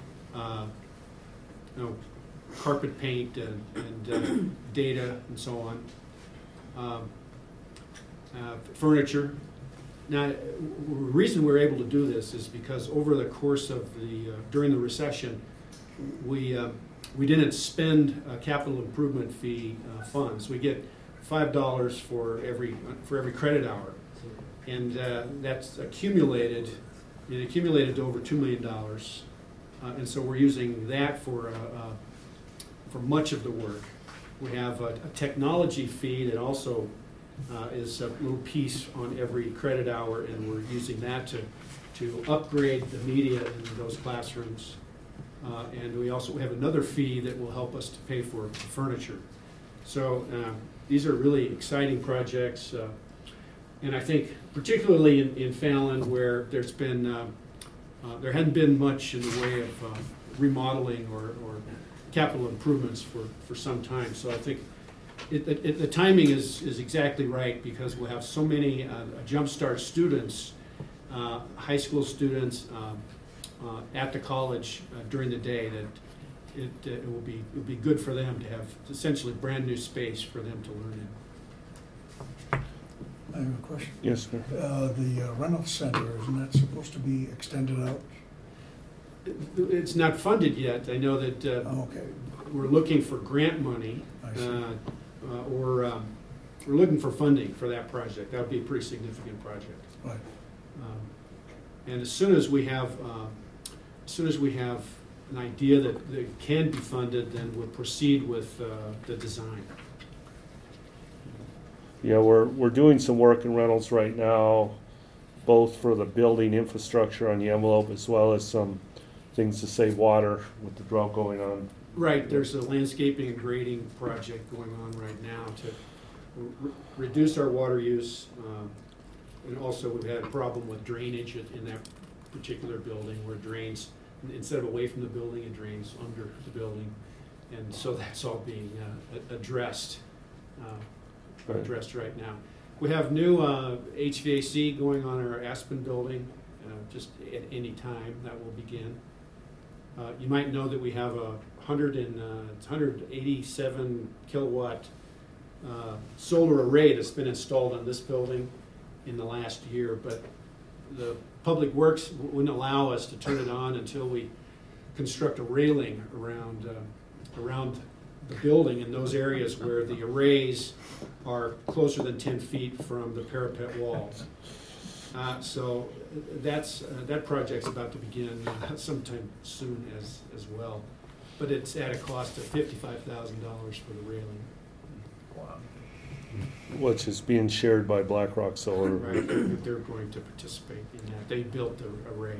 S6: carpet paint and data and so on. Furniture. Now, the reason we're able to do this is because over the course of during the recession, we didn't spend capital improvement fee funds. We get $5 for every credit hour, and that's accumulated. It accumulated to over $2 million, and so we're using that for much of the work. We have a technology fee that also is a little piece on every credit hour, and we're using that to to upgrade the media in those classrooms. And we also have another fee that will help us to pay for furniture. So these are really exciting projects. And I think particularly in Fallon, where there's been, there hadn't been much in the way of remodeling or capital improvements for some time. So I think the timing is exactly right, because we'll have so many Jumpstart students, high school students at the college during the day, that it will be good for them to have essentially brand new space for them to learn in.
S14: I have a question.
S1: Yes, sir.
S14: The Reynolds Center, isn't that supposed to be extended out?
S6: It's not funded yet. I know that
S14: Okay.
S6: we're looking for grant money,
S14: I see.
S6: or we're looking for funding for that project. That would be a pretty significant project.
S14: Right.
S6: And as soon as we have an idea that it can be funded, then we'll proceed with the design.
S1: Yeah, we're doing some work in Reynolds right now, both for the building infrastructure on the envelope, as well as some things to save water with the drought going on.
S6: Right, there's a landscaping and grading project going on right now to reduce our water use. And also, we've had a problem with drainage in that particular building, where it drains, instead of away from the building, it drains under the building. And so that's all being addressed right now. We have new HVAC going on in our Aspen building, just at any time that will begin. You might know that we have a 187 kilowatt solar array that's been installed on this building in the last year, but the Public Works wouldn't allow us to turn it on until we construct a railing around the building in those areas where the arrays are closer than 10 feet from the parapet walls. So that project's about to begin sometime soon as well. But it's at a cost of $55,000 for the railing.
S12: Wow.
S1: Which is being shared by BlackRock Solar.
S6: Right, they're going to participate in that. They built the array.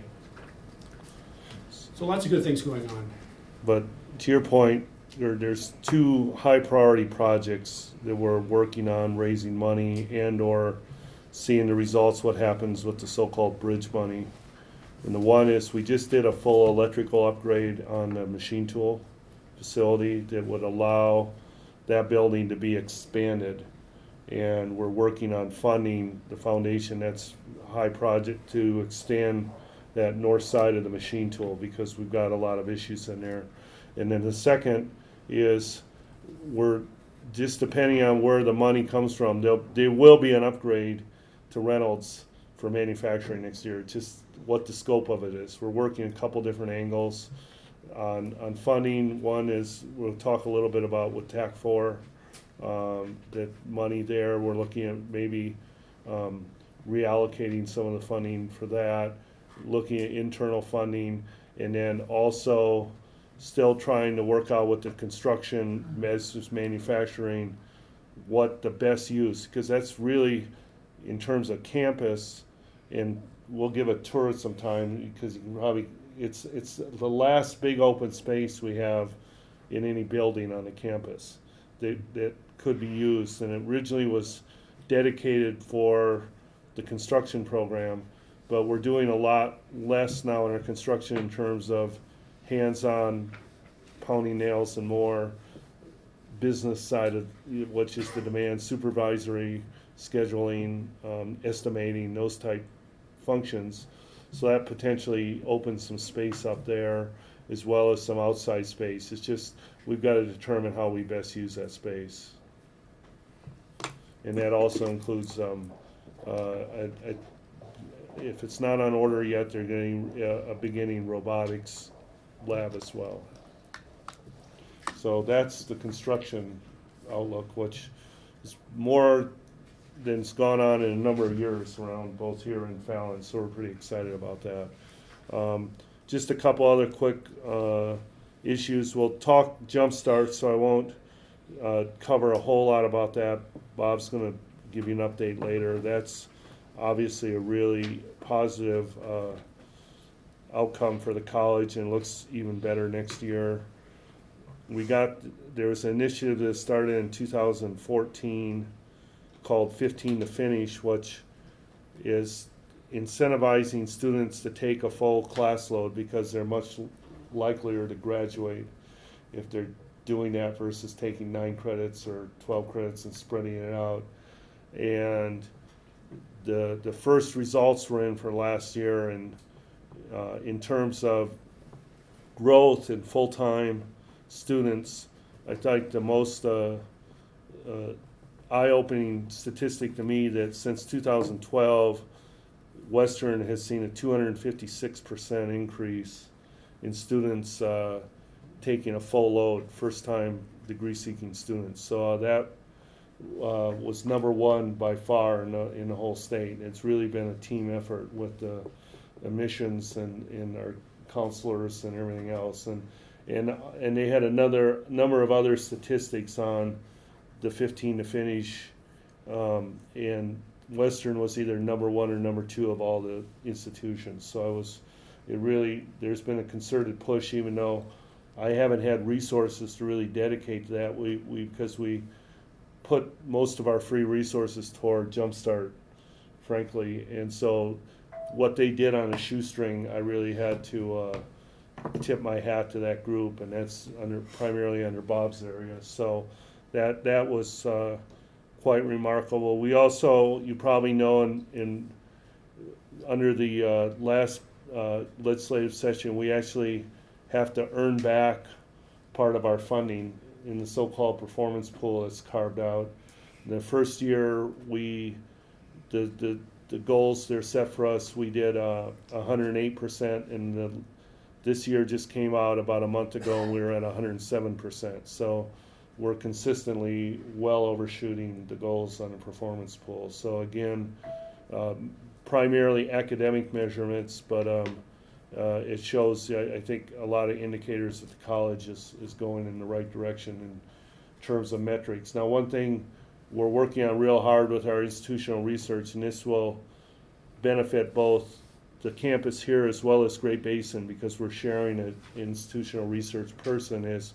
S6: So lots of good things going on.
S1: But to your point, there's two high priority projects that we're working on, raising money and or seeing the results, what happens with the so-called bridge money. And the one is, we just did a full electrical upgrade on the machine tool facility that would allow that building to be expanded. And we're working on funding the foundation. That's a high project to extend that north side of the machine tool, because we've got a lot of issues in there. And then the second is, we're just depending on where the money comes from, there will be an upgrade to Reynolds for manufacturing next year, just what the scope of it is. We're working a couple different angles on funding. One is, we'll talk a little bit about with TAC 4, that money there, we're looking at maybe reallocating some of the funding for that, looking at internal funding, and then also still trying to work out with the construction, manufacturing, what the best use, because that's really, in terms of campus, and we'll give a tour sometime, because you can probably, it's the last big open space we have in any building on the campus that could be used, and it originally was dedicated for the construction program, but we're doing a lot less now in our construction in terms of hands-on pounding nails and more business side of, which is the demand, supervisory, scheduling, estimating, those type functions. So that potentially opens some space up there, as well as some outside space. It's just, we've got to determine how we best use that space. And that also includes, if it's not on order yet, they're getting a beginning robotics lab as well. So that's the construction outlook, which is more than's gone on in a number of years around both here and Fallon, so we're pretty excited about that. Just a couple other quick issues. We'll talk Jumpstart, so I won't cover a whole lot about that. Bob's going to give you an update later. That's obviously a really positive outcome for the college, and looks even better next year. There was an initiative that started in 2014 called 15 to Finish, which is incentivizing students to take a full class load because they're much likelier to graduate if they're doing that versus taking 9 credits or 12 credits and spreading it out. And the first results were in for last year, and in terms of growth in full-time students, I think the most eye-opening statistic to me that since 2012, Western has seen a 256% increase in students taking a full load, first-time degree-seeking students. So that was number one by far in the whole state. It's really been a team effort with the admissions and our counselors and everything else. And they had another number of other statistics on the 15 to Finish, and Western was either number 1 or number 2 of all the institutions. So there's been a concerted push, even though I haven't had resources to really dedicate to that. Because we put most of our free resources toward Jumpstart, frankly, and so what they did on a shoestring, I really had to tip my hat to that group, and that's primarily under Bob's area. So that was quite remarkable. We also, you probably know, under the last legislative session, we actually have to earn back part of our funding in the so-called performance pool that's carved out. The first year, the goals they're set for us, we did 108%, and this year just came out about a month ago, and we were at 107%. So we're consistently well overshooting the goals on the performance pool. So again, primarily academic measurements, but it shows, I think, a lot of indicators that the college is going in the right direction in terms of metrics. Now, one thing we're working on real hard with our institutional research, and this will benefit both the campus here as well as Great Basin, because we're sharing an institutional research person, is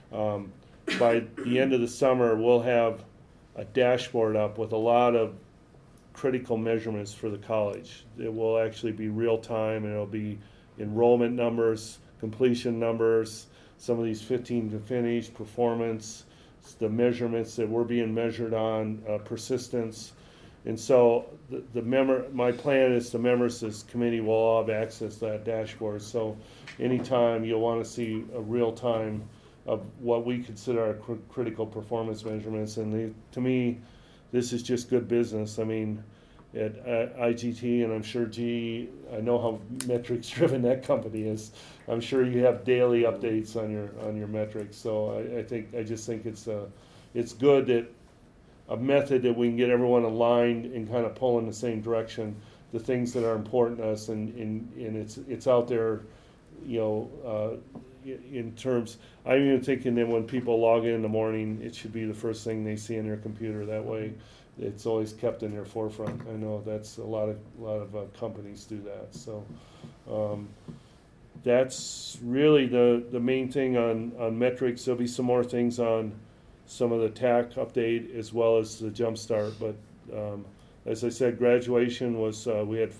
S1: by the end of the summer, we'll have a dashboard up with a lot of critical measurements for the college. It will actually be real time, and it'll be enrollment numbers, completion numbers, some of these 15 to Finish, performance, the measurements that we're being measured on, persistence. And so my plan is the members of this committee will all have access to that dashboard. So anytime you'll want to see a real time of what we consider our critical performance measurements. And to me, this is just good business. I mean, at IGT, and I'm sure GE, I know how metrics driven that company is. I'm sure you have daily updates on your metrics. So I just think it's good that a method that we can get everyone aligned and kind of pull in the same direction, the things that are important to us, and it's out there, in terms. I'm even thinking that when people log in the morning, it should be the first thing they see on their computer. That way, it's always kept in their forefront. I know that's a lot of companies do that. So that's really the main thing on metrics. There'll be some more things on some of the TAC update as well as the Jumpstart. But as I said, graduation was we had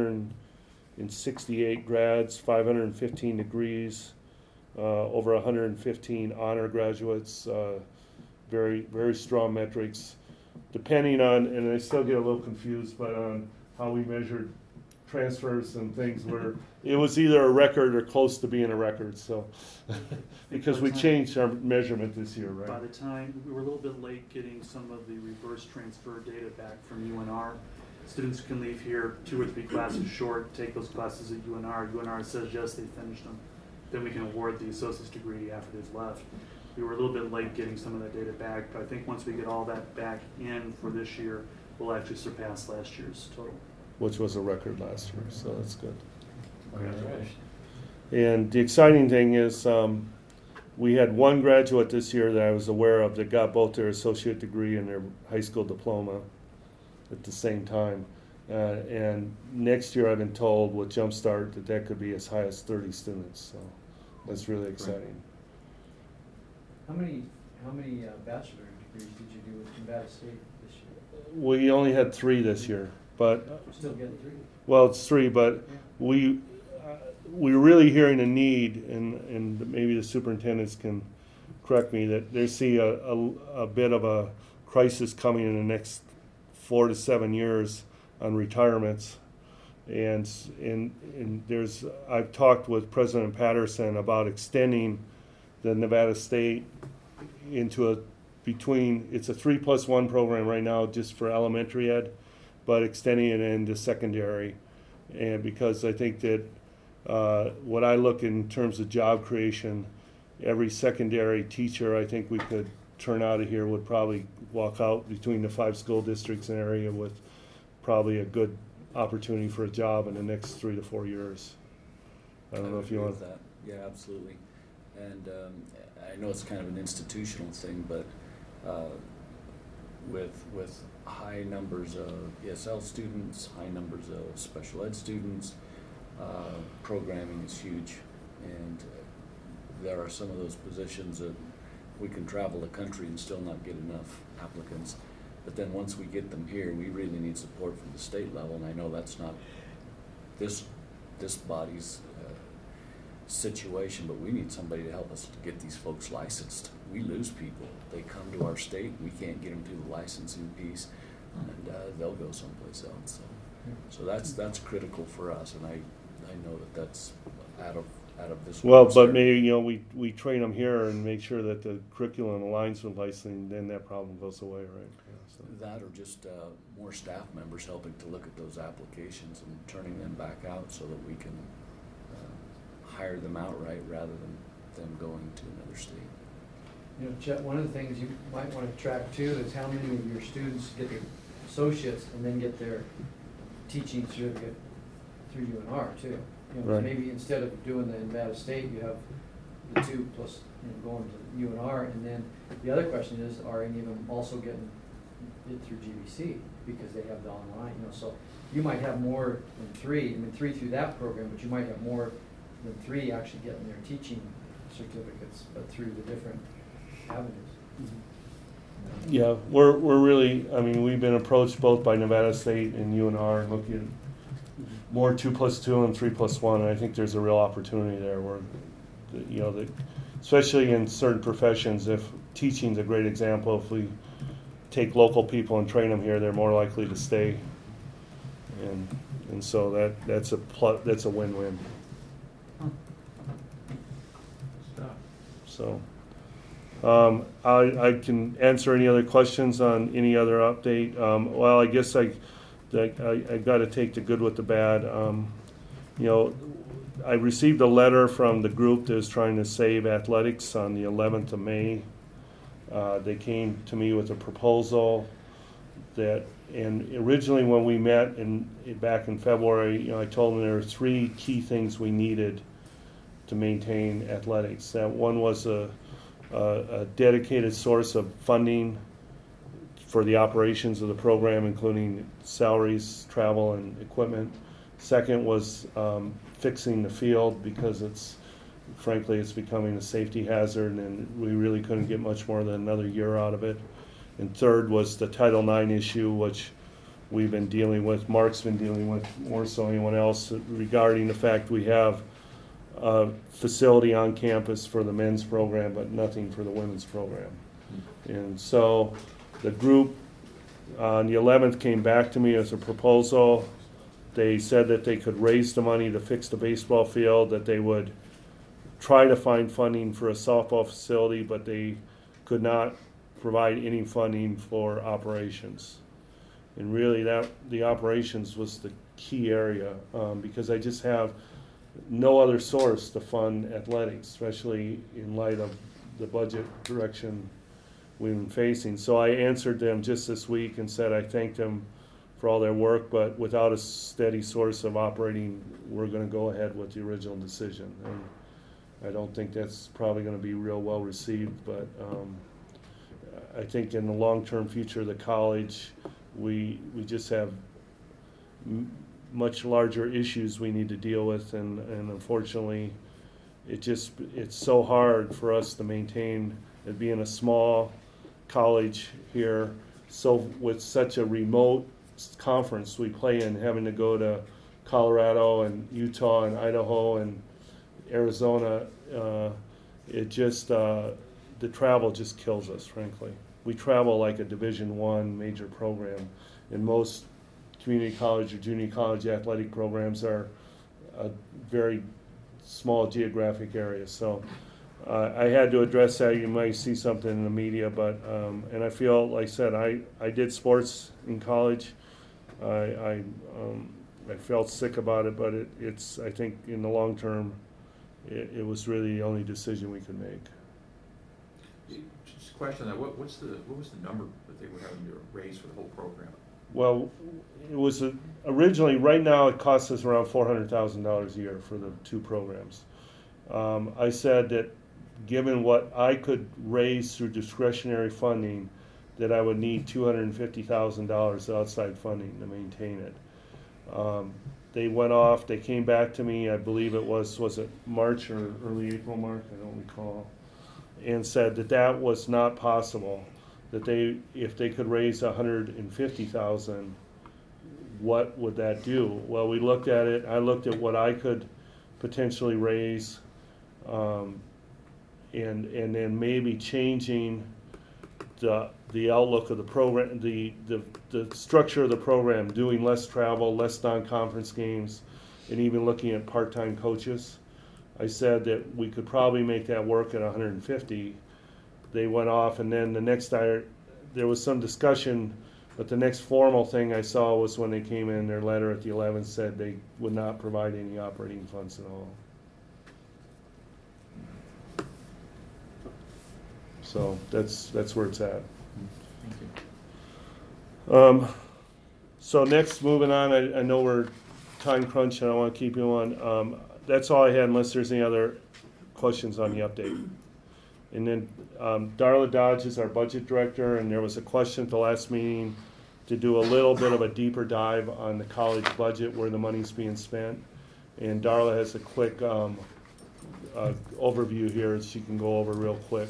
S1: 568 grads, 515 degrees, over 115 honor graduates. Very, very strong metrics. Depending on, and I still get a little confused, but on how we measured transfers and things, where it was either a record or close to being a record. So, because we changed our measurement this year, right?
S11: By the time, we were a little bit late getting some of the reverse transfer data back from UNR. Students can leave here 2 or 3 classes short, take those classes at UNR. UNR says yes, they finished them. Then we can award the associate's degree after they've left. We were a little bit late getting some of that data back, but I think once we get all that back in for this year, we'll actually surpass last year's total.
S1: Which was a record last year, so that's good.
S2: Congratulations.
S1: And the exciting thing is we had one graduate this year that I was aware of that got both their associate degree and their high school diploma at the same time. And next year, I've been told with Jumpstart that could be as high as 30 students. So that's really exciting.
S13: How many bachelor degrees did you do with Nevada State this year?
S1: We only had 3 this year, but
S13: We're still getting 3.
S1: well, it's 3, but we're really hearing a need, and maybe the superintendents can correct me, that they see a bit of a crisis coming in the next 4 to 7 years on retirements. And I've talked with President Patterson about extending the Nevada State into it's a 3+1 program right now just for elementary ed, but extending it into secondary. And because I think that what I look in terms of job creation, every secondary teacher I think we could turn out of here would probably walk out between the 5 school districts in the area with probably a good opportunity for a job in the next 3 to 4 years. I don't know if you want
S7: that. Yeah, absolutely. And I know it's kind of an institutional thing, but with high numbers of ESL students, high numbers of special ed students, programming is huge. And there are some of those positions that we can travel the country and still not get enough applicants. But then once we get them here, we really need support from the state level, and I know that's not this body's situation, but we need somebody to help us to get these folks licensed. We lose people. They come to our state, we can't get them through the licensing piece, and they'll go someplace else. So that's critical for us, and I know that's out of this.
S1: Well, but maybe we train them here and make sure that the curriculum aligns with licensing, then that problem goes away, right? Yeah, so.
S7: That or just more staff members helping to look at those applications and turning them back out so that we can hire them outright rather than them going to another state.
S13: Chet, one of the things you might want to track too is how many of your students get their associates and then get their teaching certificate through UNR too.
S1: Right.
S13: Maybe instead of doing the Nevada State, you have the 2 plus going to UNR, and then the other question is, are any of them also getting it through GBC because they have the online? So you might have more than 3. 3 through that program, but you might have more than 3 actually getting their teaching certificates, but through the different avenues.
S1: Yeah, we're really, we've been approached both by Nevada State and UNR looking at more 2+2 and 3+1, and I think there's a real opportunity there where, especially in certain professions, if teaching's a great example, if we take local people and train them here, they're more likely to stay, and so that's a win-win. So. I can answer any other questions on any other update. Well, I guess I got to take the good with the bad. I received a letter from the group that is trying to save athletics on the 11th of May. They came to me with a proposal and originally when we met back in February, I told them there were 3 key things we needed to maintain athletics. That one was a dedicated source of funding for the operations of the program, including salaries, travel, and equipment. Second was fixing the field because frankly it's becoming a safety hazard and we really couldn't get much more than another year out of it. And third was the Title IX issue, which we've been dealing with, Mark's been dealing with more so than anyone else, regarding the fact we have a facility on campus for the men's program, but nothing for the women's program. And so the group on the 11th came back to me as a proposal. They said that they could raise the money to fix the baseball field, that they would try to find funding for a softball facility, but they could not provide any funding for operations. And really the operations was the key area because I just have no other source to fund athletics, especially in light of the budget direction we've been facing. So I answered them just this week and said I thanked them for all their work, but without a steady source of operating, we're going to go ahead with the original decision. And I don't think that's probably going to be real well received, but I think in the long-term future of the college, we just have much larger issues we need to deal with, and unfortunately, it's so hard for us to maintain it being a small college here, so with such a remote conference we play in, having to go to Colorado and Utah and Idaho and Arizona, it just the travel just kills us, frankly. We travel like a Division I major program, and most community college or junior college athletic programs are a very small geographic area. So I had to address that. You might see something in the media, but and I feel, like I said, I did sports in college. I felt sick about it, but it's I think in the long term, it was really the only decision we could make.
S12: Just a question on that. What was the number that they were having to raise for the whole program?
S1: Well, it was originally, right now it costs us around $400,000 a year for the two programs. I said that given what I could raise through discretionary funding, that I would need $250,000 outside funding to maintain it. They went off, they came back to me, I believe it was it March or early April, Mark, I don't recall, and said that was not possible, that if they could raise $150,000, what would that do? Well, we looked at it, I looked at what I could potentially raise, and then maybe changing the outlook of the program, the structure of the program, doing less travel, less non-conference games, and even looking at part-time coaches. I said that we could probably make that work at 150. They went off, and then the next there was some discussion, but the next formal thing I saw was when they came in, their letter at the 11th said they would not provide any operating funds at all. So that's where it's at.
S12: Thank you.
S1: So next, moving on, I know we're time crunch, and I don't want to keep you on. That's all I had, unless there's any other questions on the update. And then Darla Dodge is our budget director, and there was a question at the last meeting to do a little bit of a deeper dive on the college budget, where the money's being spent. And Darla has a quick overview here that she can go over real quick.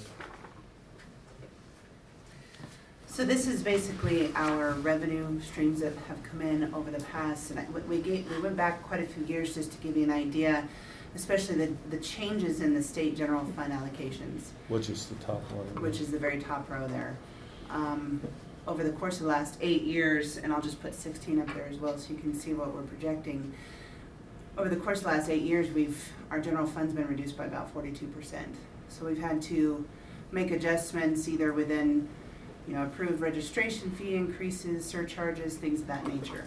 S15: So this is basically our revenue streams that have come in over the past, and we went back quite a few years just to give you an idea, especially the changes in the state general fund allocations.
S1: Which is the top one.
S15: Which is the very top row there. Over the course of the last 8 years, and I'll just put 16 up there as well so you can see what we're projecting. Over the course of the last 8 years, our general fund's been reduced by about 42%. So we've had to make adjustments either within approved registration fee increases, surcharges, things of that nature.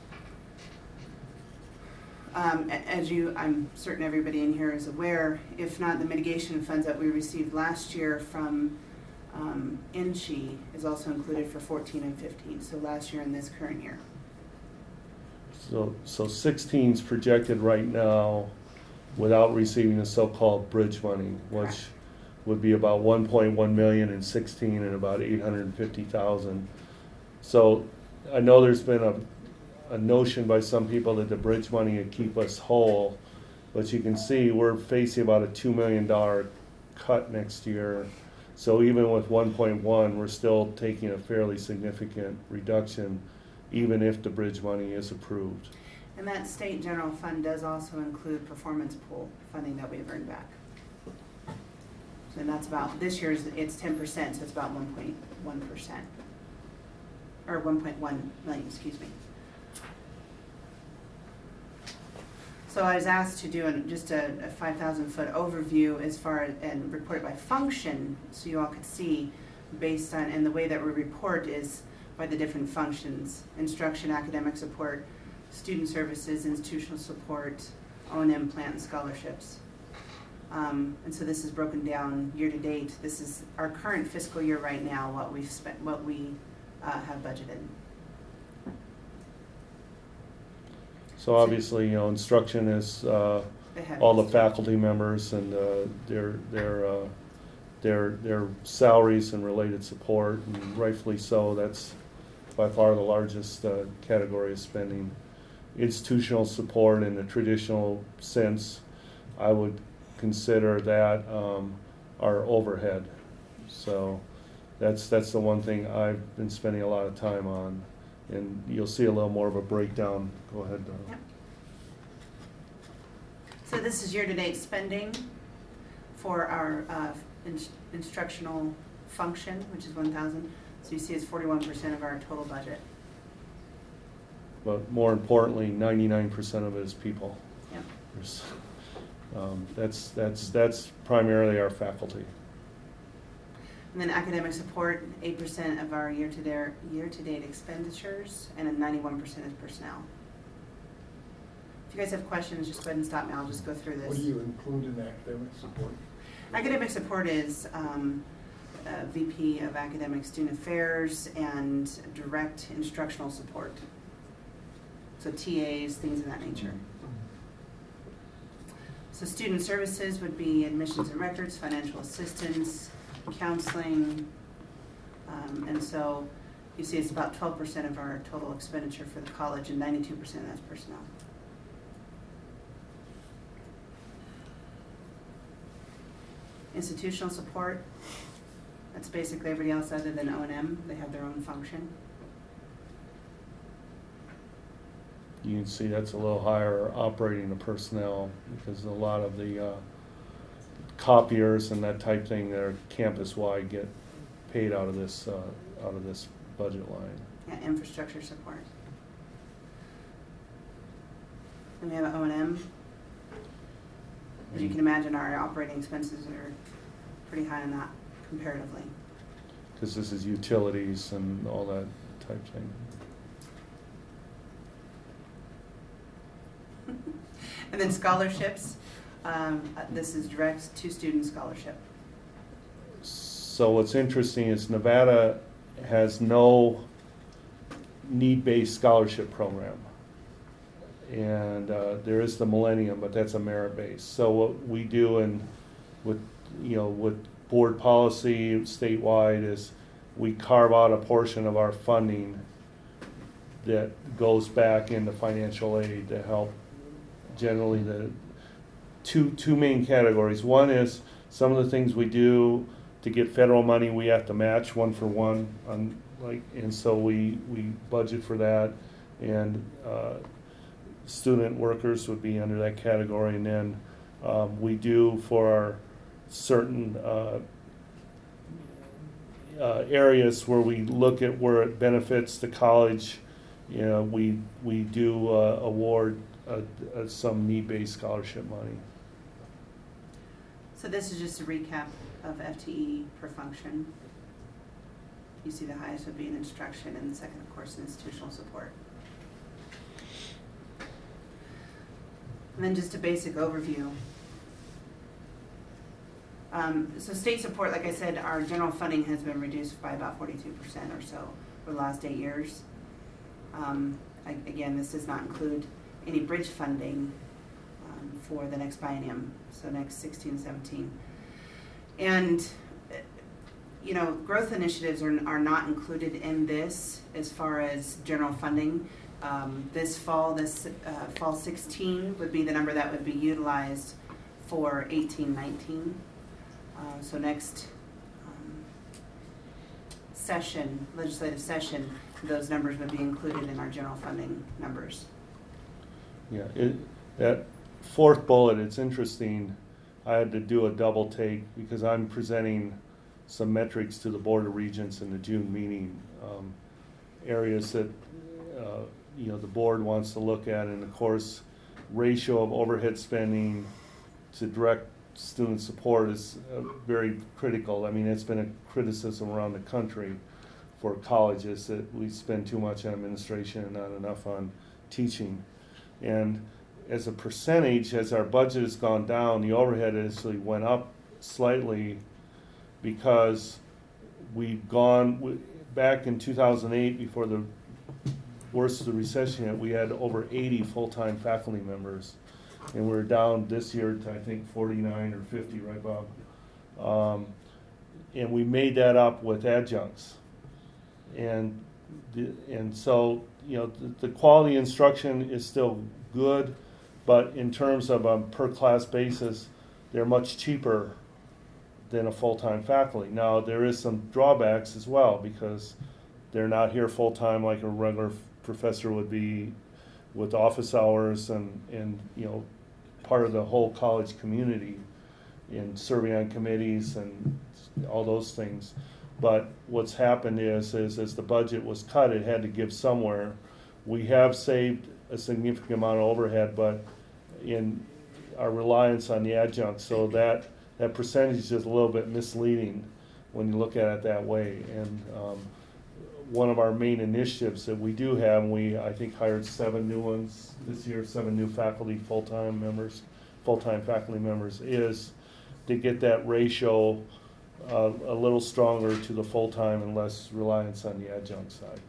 S15: I'm certain everybody in here is aware, if not, the mitigation funds that we received last year from INCHI is also included for 14 and 15, so last year and this current year.
S1: So 16 is projected right now without receiving the so-called bridge money, which would be about 1.1 million in 16 and about 850,000. So I know there's been a notion by some people that the bridge money would keep us whole, but you can see we're facing about a $2 million cut next year. So even with 1.1, we're still taking a fairly significant reduction, even if the bridge money is approved.
S15: And that state general fund does also include performance pool funding that we've earned back. And that's about, this year's, it's 10%, so it's about 1.1%. Or 1.1 million, excuse me. So I was asked to do just a 5,000-foot overview as far as, and report it by function, so you all could see based on, and the way that we report is by the different functions: instruction, academic support, student services, institutional support, O&M, plant, and scholarships. And so this is broken down year to date. This is our current fiscal year right now, what we've spent, what we have budgeted.
S1: So obviously, instruction is all the faculty members and their salaries and related support, and rightfully so. That's by far the largest category of spending. institutional support in the traditional sense, I would consider that our overhead. So that's the one thing I've been spending a lot of time on, and you'll see a little more of a breakdown. Go ahead, Donna.
S15: Yep. So this is year-to-date spending for our instructional function, which is 1,000. So you see it's 41% of our total budget.
S1: But more importantly, 99% of it is people.
S15: Yep.
S1: That's primarily our faculty.
S15: And then academic support, 8% of our year-to-date expenditures, and then 91% is personnel. If you guys have questions, just go ahead and stop me. I'll just go through this.
S14: What do you include in academic support?
S15: Academic support is VP of Academic Student Affairs and direct instructional support. So TAs, things of that nature. So student services would be admissions and records, financial assistance, counseling, and so you see it's about 12% of our total expenditure for the college, and 92% that's personnel. Institutional support, that's basically everybody else other than O&M. They have their own function.
S1: You can see that's a little higher operating the personnel because a lot of the copiers and that type thing that are campus-wide get paid out of this budget line.
S15: Yeah, infrastructure support. Then we have O&M. As you can imagine, our operating expenses are pretty high on that comparatively.
S1: Because this is utilities and all that type thing.
S15: And then scholarships. This is direct to student scholarship.
S1: So what's interesting is Nevada has no need-based scholarship program. And there is the Millennium, but that's a merit-based. So what we do with board policy statewide is we carve out a portion of our funding that goes back into financial aid to help generally the two main categories. One is some of the things we do to get federal money we have to match 1-for-1 and so we budget for that, and student workers would be under that category, and then we do for our certain areas where we look at where it benefits the college. We do award some need-based scholarship money.
S15: So this is just a recap of FTE per function. You see the highest would be in instruction, and the second, of course, in institutional support. And then just a basic overview. So state support, like I said, our general funding has been reduced by about 42% or so for the last 8 years. Again, this does not include any bridge funding for the next biennium, so next 16-17. And growth initiatives are not included in this as far as general funding. This fall 16 would be the number that would be utilized for 18-19. So next legislative session, those numbers would be included in our general funding numbers.
S1: Yeah, that fourth bullet, it's interesting. I had to do a double take because I'm presenting some metrics to the Board of Regents in the June meeting, areas that the board wants to look at, and of course ratio of overhead spending to direct student support is very critical. I mean, it's been a criticism around the country for colleges that we spend too much on administration and not enough on teaching. And as a percentage, as our budget has gone down, the overhead actually went up slightly because we've gone back in 2008, before the worst of the recession hit, we had over 80 full-time faculty members, and we're down this year to I think 49 or 50, right, Bob? And we made that up with adjuncts, and so the quality instruction is still good, but in terms of a per class basis, they're much cheaper than a full-time faculty. Now, there is some drawbacks as well, because they're not here full-time like a regular professor would be, with office hours and part of the whole college community in serving on committees and all those things. But what's happened is as the budget was cut, it had to give somewhere. We have saved a significant amount of overhead, but in our reliance on the adjuncts, so that percentage is a little bit misleading when you look at it that way. And one of our main initiatives that we do have, and we I think hired 7 new ones this year, 7 new faculty full-time faculty members, is to get that ratio a little stronger to the full-time and less reliance on the adjunct side.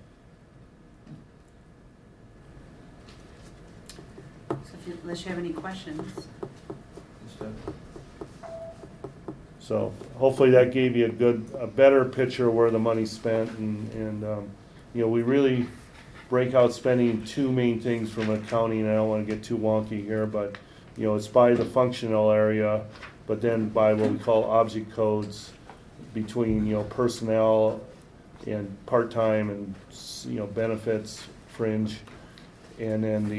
S15: So unless you have any questions.
S1: So hopefully that gave you a better picture of where the money's spent, and we really break out spending 2 main things from accounting. I don't want to get too wonky here, but it's by the functional area, but then by what we call object codes between personnel and part-time and benefits, fringe, and then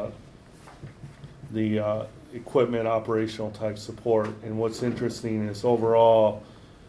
S1: the equipment operational type support. And what's interesting is overall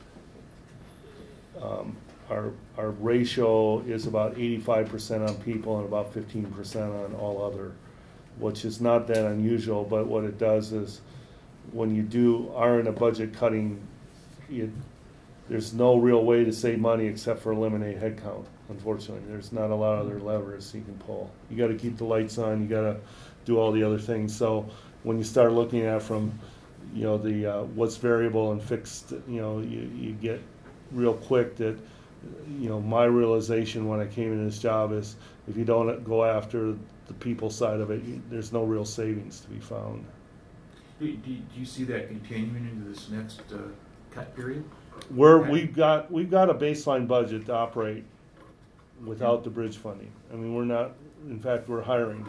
S1: our ratio is about 85% on people and about 15% on all other, which is not that unusual, but what it does is when you are in a budget cutting, there's no real way to save money except for eliminate headcount. Unfortunately, there's not a lot of other levers you can pull. You got to keep the lights on. You got to do all the other things. So when you start looking at from, the what's variable and fixed, you get real quick that, my realization when I came into this job is if you don't go after the people side of it, there's no real savings to be found.
S12: Do you see that continuing into this next cut period?
S1: We've got a baseline budget to operate without the bridge funding. I mean, we're not. In fact, we're hiring.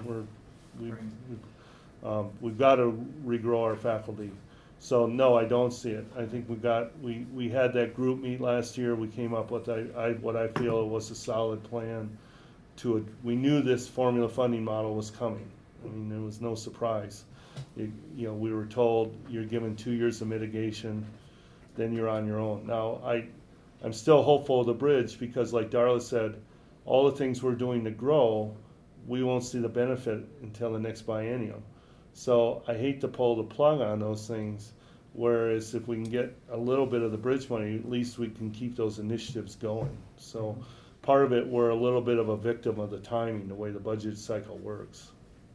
S1: We've got to regrow our faculty. So no, I don't see it. I think we had that group meet last year. We came up with what I feel was a solid plan. We knew this formula funding model was coming. I mean, there was no surprise. We were told you're given 2 years of mitigation, then you're on your own. Now, I'm still hopeful of the bridge because, like Darla said, all the things we're doing to grow, we won't see the benefit until the next biennium. So I hate to pull the plug on those things, whereas if we can get a little bit of the bridge money, at least we can keep those initiatives going. So part of it, we're a little bit of a victim of the timing, the way the budget cycle works.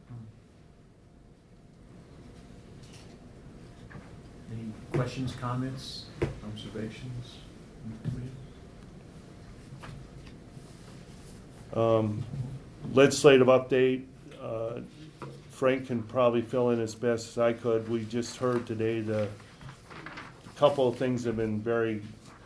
S12: Any questions, comments, observations from the committee?
S1: Legislative update. Frank can probably fill in as best as I could. We just heard today a couple of things have been very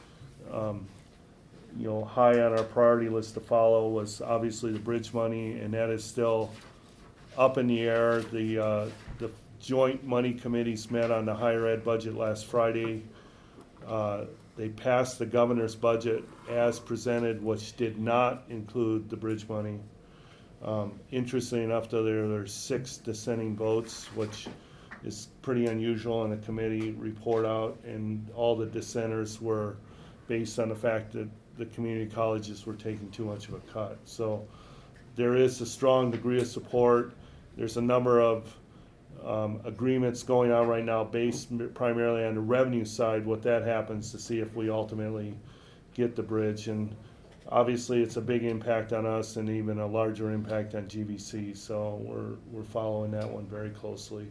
S1: high on our priority list to follow was obviously the bridge money, and that is still up in the air. The joint money committees met on the higher ed budget last Friday. They passed the governor's budget as presented, which did not include the bridge money. Interestingly enough, though, there are 6 dissenting votes, which is pretty unusual in a committee report out, and all the dissenters were based on the fact that the community colleges were taking too much of a cut. So there is a strong degree of support. There's a number of agreements going on right now based primarily on the revenue side, what that happens to see if we ultimately get the bridge. And obviously it's a big impact on us and even a larger impact on GVC, so we're following that one very closely.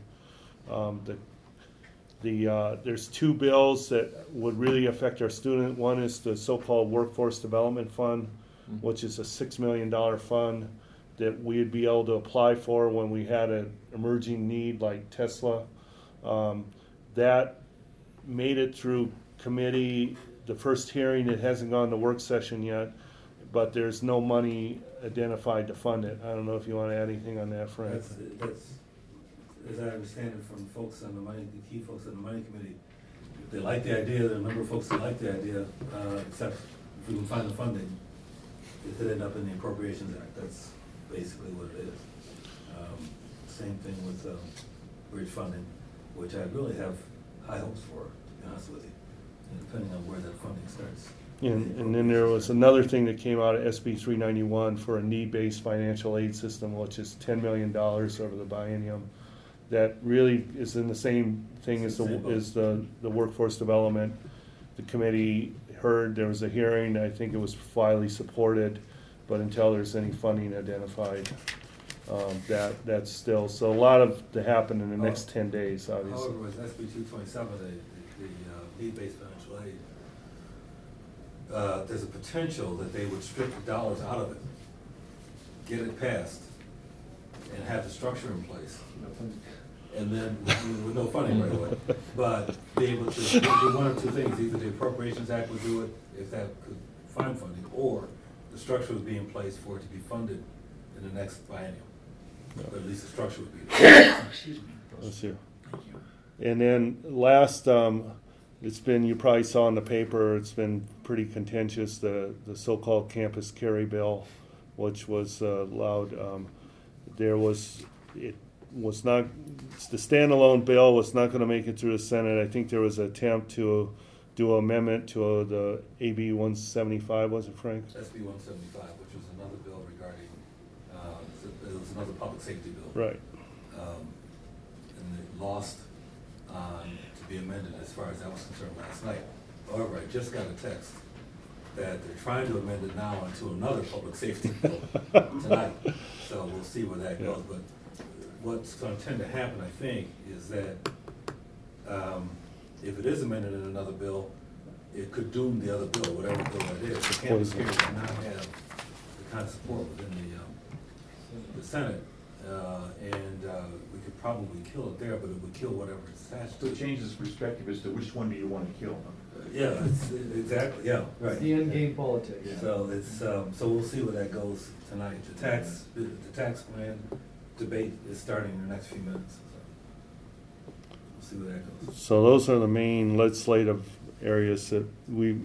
S1: There's 2 bills that would really affect our student. One is the so-called Workforce Development Fund, which is a $6 million fund that we'd be able to apply for when we had an emerging need like Tesla. That made it through committee, the first hearing. It hasn't gone to work session yet, but there's no money identified to fund it. I don't know if you want to add anything on that, Frank.
S5: That's, as I understand it from folks on the money, the key folks on the money committee, if they like the idea, there are a number of folks that like the idea, except if we can find the funding, it could end up in the Appropriations Act. That's basically what it is. Same thing with bridge funding, which I really have high hopes for, to be honest with you, and depending on where that funding starts.
S1: And then there was another thing that came out of SB 391 for a need-based financial aid system, which is $10 million over the biennium. That really is in the same thing as the workforce development. The committee heard, there was a hearing, I think it was widely supported, but until there's any funding identified, that's still, so a lot of to happen in the next 10 days, obviously.
S5: However, with SB 227, the need-based financial aid, there's a potential that they would strip the dollars out of it, get it passed, and have the structure in place. And then with no funding right away, but be able to do one of two things: either the Appropriations Act would do it if that could find funding, or the structure would be in place for it to be funded in the next biennium. But at least the structure would be there.
S1: Excuse me. Let's see. Thank you. And then last, it's been, you probably saw in the paper, it's been pretty contentious, the so-called campus carry bill, which was allowed. The standalone bill was not going to make it through the Senate. I think there was an attempt to do an amendment to the AB 175, was it, Frank?
S5: SB 175, which was another bill regarding, it was another public safety bill.
S1: Right.
S5: And it lost to be amended as far as that was concerned last night. However, I just got a text that they're trying to amend it now into another public safety bill tonight. So we'll see where that goes. But what's going to tend to happen, I think, is that if it is amended in another bill, it could doom the other bill, whatever bill that is. The campus carry does not have the kind of support within the Senate, and we could probably kill it there, but it would kill whatever it's attached to.
S12: So it changes perspective as to which one do you want to kill?
S5: Yeah, exactly. Yeah, right.
S13: It's the end game politics.
S5: Yeah. So it's so we'll see where that goes tonight. The tax plan debate is starting in the next few minutes. So we'll see where that goes.
S1: So those are the main legislative areas that we,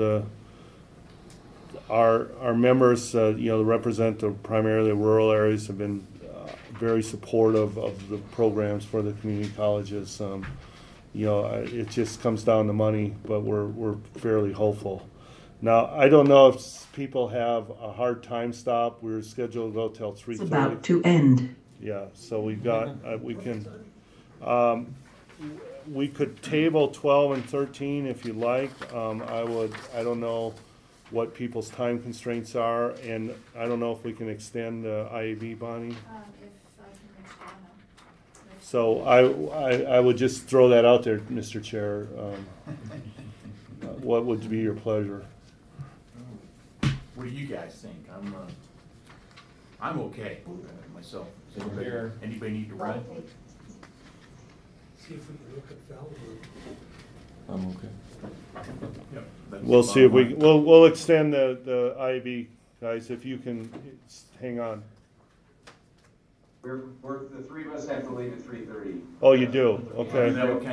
S1: our members, that represent primarily rural areas have been very supportive of the programs for the community colleges. It just comes down to money, but we're fairly hopeful. Now, I don't know if people have a hard time stop. We're scheduled to go till 3:30.
S16: It's about to end.
S1: Yeah, so we've got, we could table 12 and 13 if you like. I don't know what people's time constraints are, and I don't know if we can extend IAB, Bonnie. So I would just throw that out there, Mr. Chair. What would be your pleasure?
S12: What do you guys think? I'm okay myself. Does anybody need to run?
S14: See if we can look at Val.
S4: I'm okay.
S12: Yep,
S1: We'll see if we'll extend the IAB, guys, if you can hang on.
S10: The three of us have to leave at 3:30.
S1: Oh, you do? Okay.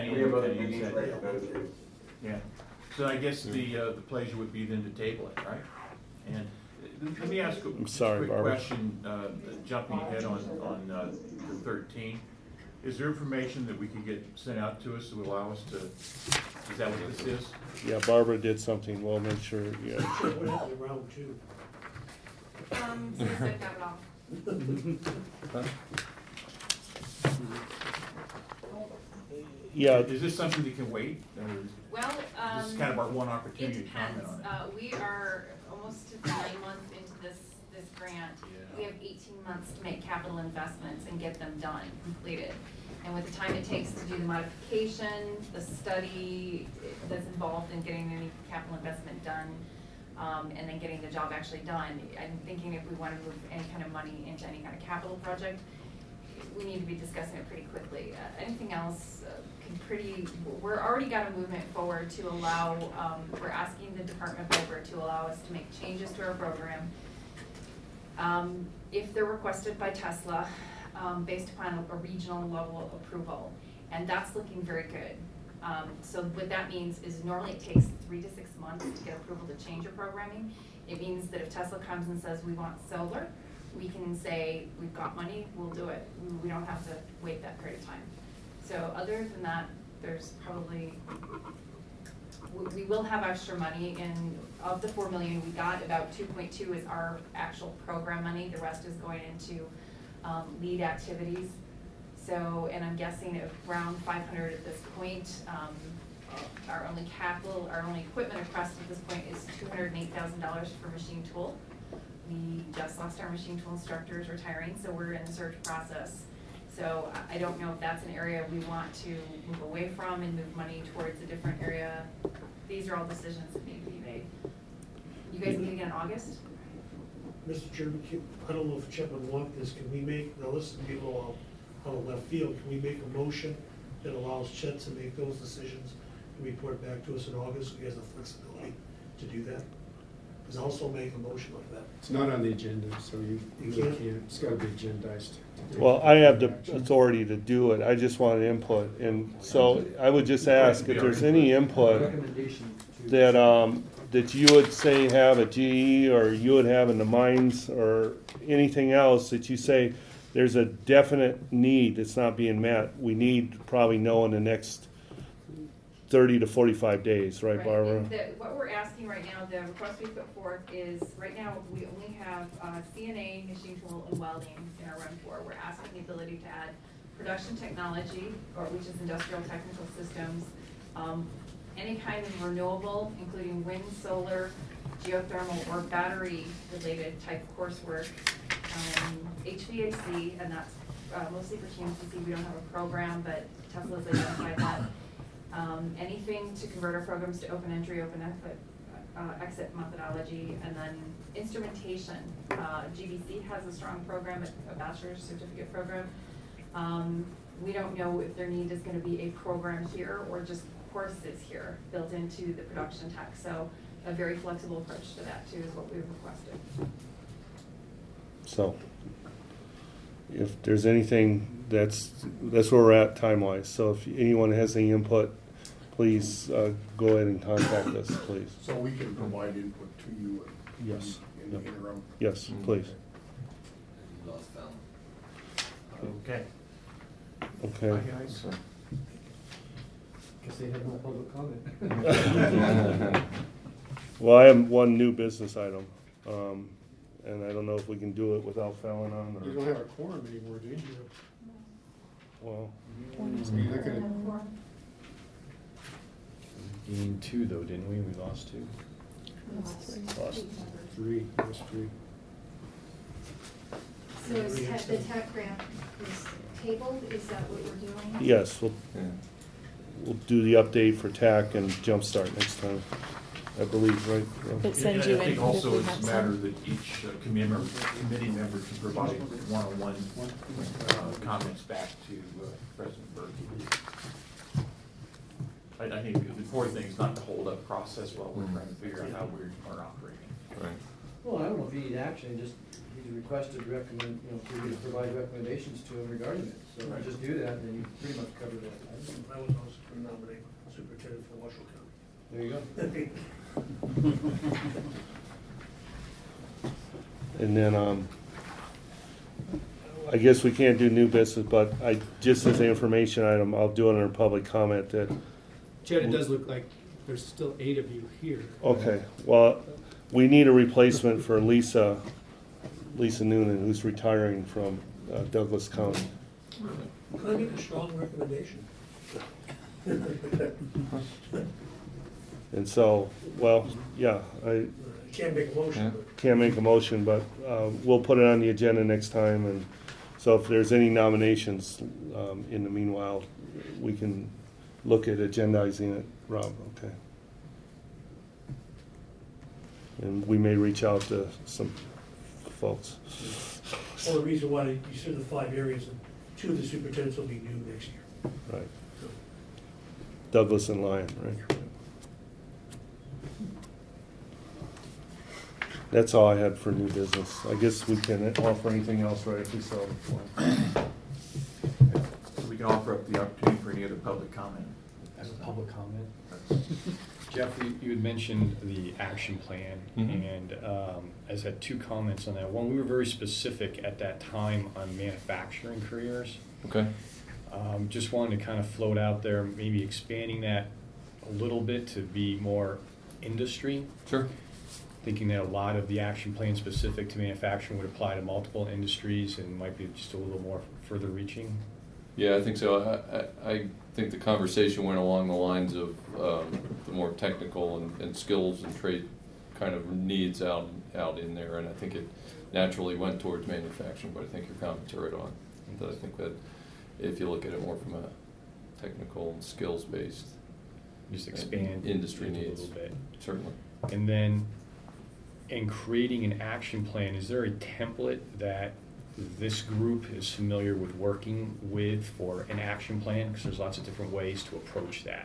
S12: Yeah. So I guess the pleasure would be then to table it, right? And let me ask a quick question, jumping ahead on the 13. Is there information that we could get sent out to us that would allow us to, is that what this is?
S1: Yeah, Barbara did something, we'll make sure, yeah.
S14: Round two.
S9: Since I've got it off.
S1: Yeah.
S12: Is this something that can wait?
S9: Well,
S12: this is kind of our one opportunity
S9: it
S12: to comment
S9: depends.
S12: on it.
S9: We are almost 9 months into this grant. Yeah. We have 18 months to make capital investments and get them done, completed. And with the time it takes to do the modification, the study that's involved in getting any capital investment done, and then getting the job actually done, I'm thinking if we want to move any kind of money into any kind of capital project, we need to be discussing it pretty quickly. Anything else we're already got a movement forward to allow, we're asking the Department of Labor to allow us to make changes to our program if they're requested by Tesla, based upon a regional level of approval. And that's looking very good. So what that means is normally it takes 3 to 6 months to get approval to change your programming. It means that if Tesla comes and says we want solar, we can say we've got money, we'll do it. We don't have to wait that period of time. So other than that, there's probably, we will have extra money. And of the $4 million we got, about 2.2 is our actual program money. The rest is going into lead activities. So, and I'm guessing around 500 at this point. Our only capital, our only equipment request at this point is $208,000 for machine tool. We just lost our machine tool instructors retiring, so we're in the search process. So I don't know if that's an area we want to move away from and move money towards a different area. These are all decisions that need to be made. You guys meet again in August?
S16: Mr. Chairman, I don't know if Chet would want this. Can we make, now this would be a little out of left field, can we make a motion that allows Chet to make those decisions and report back to us in August? So he has the flexibility to do that. Because also make a motion like that.
S6: It's not on the agenda, so you
S16: You can't?
S6: can't, it's gotta be agendized.
S1: Well, I have the authority to do it, I just wanted input, and so I would just ask if there's any input
S13: Recommendation to.
S1: that you would say have at GE, or you would have in the mines, or anything else that you say there's a definite need that's not being met, we need to probably know in the next 30 to 45 days, right, Barbara?
S9: And what we're asking right now, the request we put forth is, right now, we only have CNA, machine tool, and welding in our run for. We're asking the ability to add production technology, or which is industrial technical systems, any kind of renewable, including wind, solar, geothermal, or battery-related type coursework, HVAC, and that's mostly for TMCC. We don't have a program, but Tesla's identified that. Anything to convert our programs to open entry, open exit methodology, and then instrumentation. GBC has a strong program, a bachelor's certificate program. We don't know if their need is going to be a program here or just courses here built into the production tech. So a very flexible approach to that too is what we've requested.
S1: So, if there's anything, that's where we're at time-wise. So if anyone has any input, please go ahead and contact us, please.
S17: So we can provide input to you
S1: Yes.
S17: in the interim?
S1: Yes, please.
S12: Okay.
S1: Okay.
S12: Bye, guys.
S13: Guess they have no public comment.
S1: Well, I have one new business item, and I don't know if we can do it without Fallon on, or.
S6: You don't have a quorum anymore, do you?
S1: Well.
S7: We gained 2 though, didn't we? We lost 2.
S1: Lost
S6: 3, there's 3.
S18: So is the tech grant is tabled, is that what we're doing?
S1: Yes, we'll do the update for TAC and Jumpstart next time, I believe, right?
S3: It sends you
S12: I think
S3: input if
S12: also
S3: we
S12: it's
S3: have
S12: a matter
S3: some.
S12: that each committee member can provide one-on-one comments back to President Berkey. I think the important thing is not to hold up process while we're trying to figure out how we are operating.
S4: Right.
S13: Well, I don't know if you need action, just, he's requested recommend, for you to provide recommendations to him regarding it. So
S12: Right.
S13: just do that, and then you pretty much cover that.
S16: I was also going to nominate superintendent for Washoe County.
S13: There you go.
S1: And then, I guess we can't do new business, but just as an information item, I'll do it under public comment that.
S6: Chad, it does look like there's still 8 of you here.
S1: Okay, well, we need a replacement for Lisa Noonan, who's retiring from Douglas County.
S16: Can I make a strong recommendation?
S1: And so, well, yeah, I
S16: Can't make a motion,
S1: can't make a motion, but we'll put it on the agenda next time. And so if there's any nominations in the meanwhile, we can look at agendizing it, Rob, okay? And we may reach out to some folks.
S16: Well, the reason why you said the 5 areas, and two of the superintendents will be new next year.
S1: Right. Douglas and Lyon, right? That's all I had for new business. I guess we can offer anything else, right, if we saw the
S12: We can offer up the opportunity for any other public comment.
S2: As a public comment? Jeff, you had mentioned the action plan, and I just had two comments on that. One, we were very specific at that time on manufacturing careers.
S4: Okay.
S2: Just wanted to kind of float out there, maybe expanding that a little bit to be more industry.
S4: Sure.
S2: Thinking that a lot of the action plan specific to manufacturing would apply to multiple industries and might be just a little more further reaching.
S4: Yeah, I think so. I think the conversation went along the lines of the more technical and skills and trade kind of needs out in there, and I think it naturally went towards manufacturing, but I think your comments are right on. And I think that if you look at it more from a technical and skills-based,
S2: just expand
S4: industry needs
S2: a little bit.
S4: Certainly.
S2: And then in creating an action plan, is there a template that this group is familiar with working with for an action plan? Because there's lots of different ways to approach that.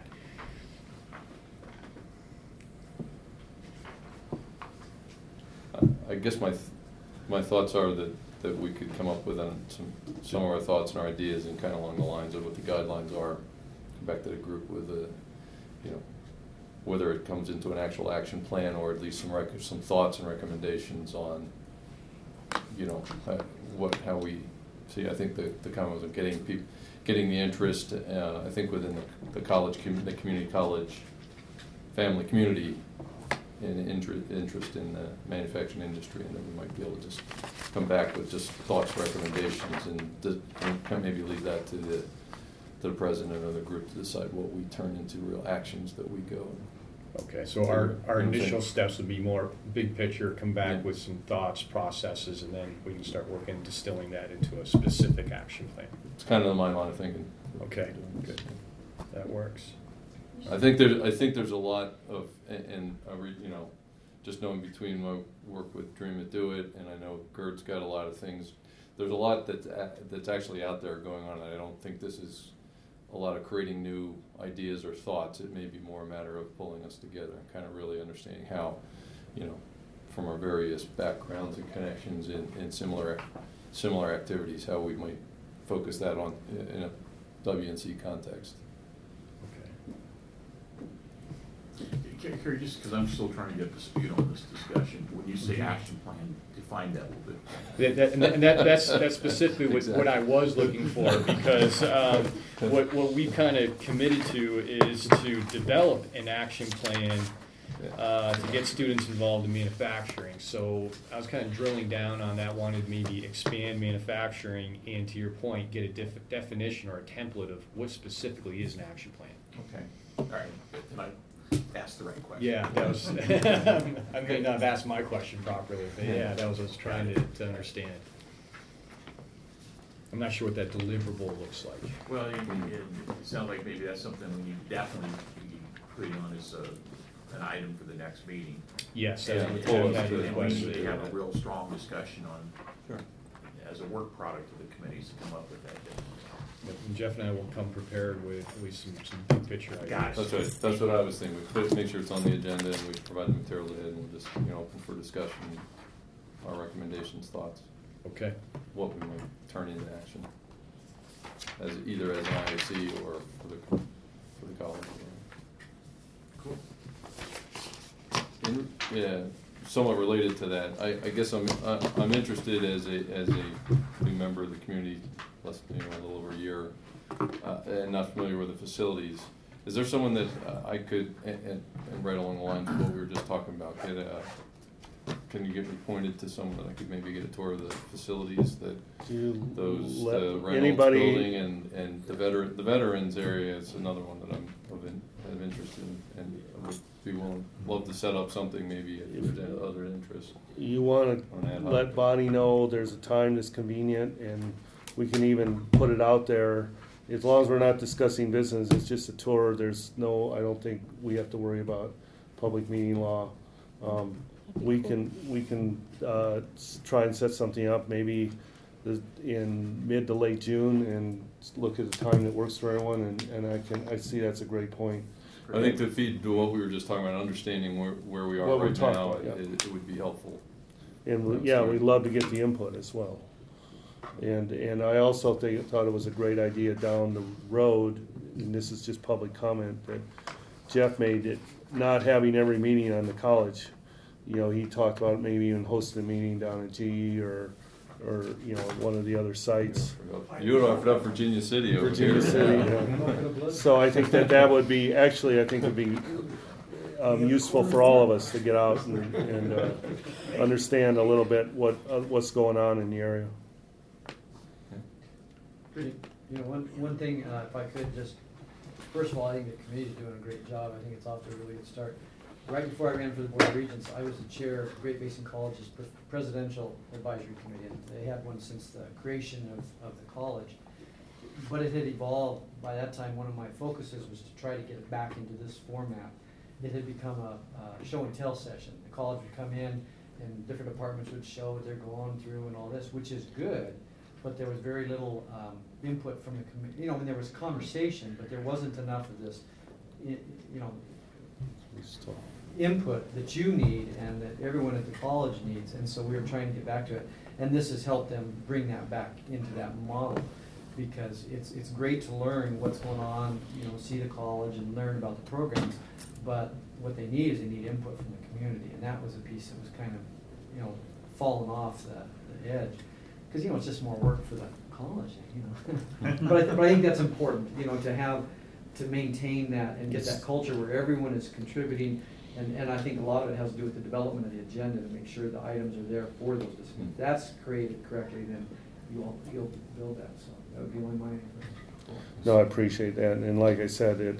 S4: I guess my thoughts are that we could come up with some of our thoughts and our ideas and kind of along the lines of what the guidelines are. Come back to the group with whether it comes into an actual action plan or at least some thoughts and recommendations on how we see. I think the comment was of getting the interest. I think within the college, the community college family community, and interest in the manufacturing industry, and then we might be able to just come back with just thoughts, recommendations, and maybe leave that to the president of the group to decide what we turn into real actions that we go.
S2: Okay, so our initial steps would be more big picture, come back with some thoughts, processes, and then we can start working, distilling that into a specific action plan.
S4: It's kind of my line of thinking.
S2: Okay, good. That works.
S4: I think there's a lot of, and just knowing between my work with Dream It Do It, and I know Gert's got a lot of things. There's a lot that's actually out there going on, and I don't think this is a lot of creating new ideas or thoughts. It may be more a matter of pulling us together and kind of really understanding how, from our various backgrounds and connections in similar activities, how we might focus that on in a WNC context.
S12: Kerry, just because I'm still trying to get the speed on this discussion, when you say action plan, define that a little bit.
S2: That's specifically what I was looking for, because what we kind of committed to is to develop an action plan to get students involved in manufacturing. So I was kind of drilling down on that, wanted to maybe expand manufacturing, and to your point, get a definition or a template of what specifically is an action plan.
S12: Okay, all right, and I asked the right question.
S2: Yeah, that was, I may not have asked my question properly, but yeah, that was what I was trying to understand. I'm not sure what that deliverable looks like.
S12: Well, it sounds like maybe that's something we need definitely be putting on as an item for the next meeting.
S2: Yes,
S12: and
S2: that's
S12: we
S2: question.
S12: need to have a real strong discussion on, as a work product of the committees to come up with that.
S2: And Jeff and I will come prepared with at least some big picture ideas.
S4: That's right. That's what I was thinking. We make sure it's on the agenda, and we provide the material ahead, and we'll just open for discussion, our recommendations, thoughts.
S2: Okay.
S4: What we might turn into action, as either as an IAC or for the college.
S12: Cool.
S4: Somewhat related to that, I guess I'm interested as a new member of the community, less a little over a year, and not familiar with the facilities. Is there someone that I could, and right along the lines of what we were just talking about, can you get me pointed to someone that I could maybe get a tour of the facilities that the Reynolds building and the veterans area is another one that I'm of interest in, and I would love to set up something maybe if there's other interests.
S1: You want to let Bonnie know there's a time that's convenient, and we can even put it out there. As long as we're not discussing business, it's just a tour. I don't think we have to worry about public meeting law. We can try and set something up. Maybe in mid to late June and look at a time that works for everyone, and I see that's a great point.
S4: I think to feed to what we were just talking about, understanding where we are
S1: What we're
S4: right
S1: talking
S4: now,
S1: about, yeah.
S4: it would be helpful.
S1: And we'd love to get the input as well. And I also thought it was a great idea down the road, and this is just public comment, that Jeff made, it not having every meeting on the college. You know, he talked about maybe even hosting a meeting down at GE or you know, one of the other sites.
S4: You don't forgot Virginia City over
S1: Virginia
S4: here.
S1: City, yeah. So I think that would be, actually, I think would be useful for all of us to get out and understand a little bit what's going on in the area.
S13: You know, one thing, if I could just, first of all, I think the committee's doing a great job. I think it's off to a really good start. Right before I ran for the Board of Regents, I was the chair of Great Basin College's Presidential Advisory Committee, and they had one since the creation of the college. But it had evolved. By that time, one of my focuses was to try to get it back into this format. It had become a show and tell session. The college would come in, and different departments would show what they're going through and all this, which is good, but there was very little input from the committee. You know, and there was conversation, but there wasn't enough of this, you know, input that you need and that everyone at the college needs, and so we were trying to get back to it. And this has helped them bring that back into that model, because it's great to learn what's going on, you know, see the college and learn about the programs, but what they need is they need input from the community, and that was a piece that was kind of, you know, falling off the edge, because, you know, it's just more work for the college, you know. but I think that's important, you know, to maintain that and get that culture where everyone is contributing. And I think a lot of it has to do with the development of the agenda, to make sure the items are there for those discussions. If that's created correctly, then you'll build that. So that would be only my.
S1: No, I appreciate that, and like I said,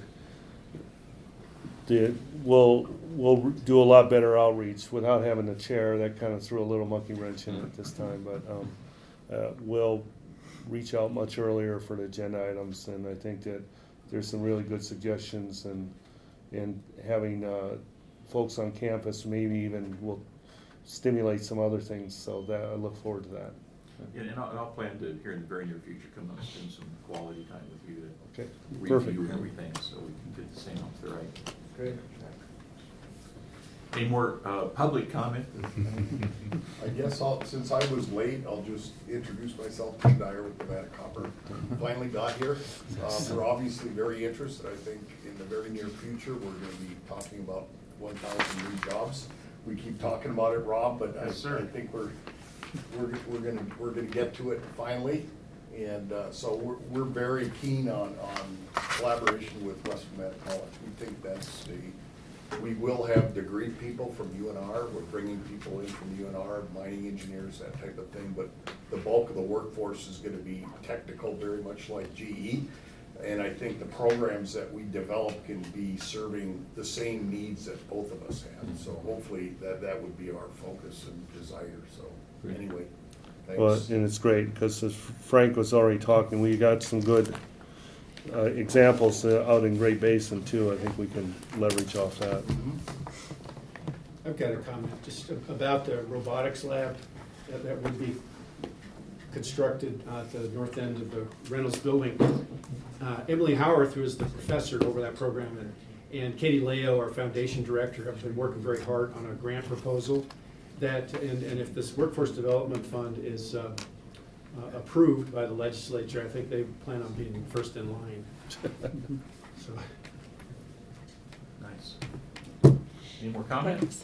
S1: we'll do a lot better outreach without having a chair. That kind of threw a little monkey wrench in it this time, but we'll reach out much earlier for the agenda items, and I think that there's some really good suggestions, and having folks on campus maybe even will stimulate some other things, so that I look forward to that.
S12: And I'll plan to, here in the very near future, come up and spend some quality time with you to
S1: Okay.
S12: review everything, so we can get the same off the right.
S13: Great.
S12: Any more public comment?
S17: I guess since I was late, I'll just introduce myself, Tim Dyer with Nevada Copper. Finally got here. We're obviously very interested. I think in the very near future, we're going to be talking about 1,000 new jobs. We keep talking about it, Rob, but I think we're going to get to it finally. And so we're very keen on collaboration with Western Nevada College. We think that's we will have degree people from UNR. We're bringing people in from UNR, mining engineers, that type of thing. But the bulk of the workforce is going to be technical, very much like GE. And I think the programs that we develop can be serving the same needs that both of us have. So hopefully that would be our focus and desire. So anyway, thanks.
S1: Well, and it's great, because as Frank was already talking, we got some good examples out in Great Basin too. I think we can leverage off that.
S6: I've got a comment just about the robotics lab that would be constructed at the north end of the Reynolds building. Emily Howarth, who is the professor over that program, and Katie Leo, our foundation director, have been working very hard on a grant proposal that, and if this workforce development fund is approved by the legislature, I think they plan on being first in line. So.
S12: Nice. Any more comments?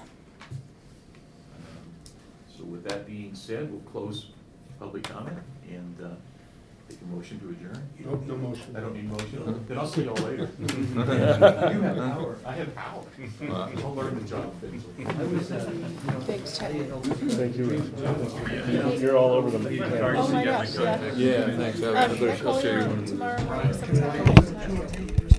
S12: So with that being said, we'll close public comment and take a motion to adjourn.
S6: Nope, no motion.
S12: I don't need a motion. Then I'll see y'all later.
S6: You have power.
S12: I have power. I'll learn the job eventually.
S3: Thanks, Chad.
S1: Thank you, Rick. You're all over the meeting.
S3: Oh my gosh, yeah.
S4: Yeah, thanks.
S3: We're
S4: I'll show you
S3: calling
S4: one.
S3: tomorrow morning sometime.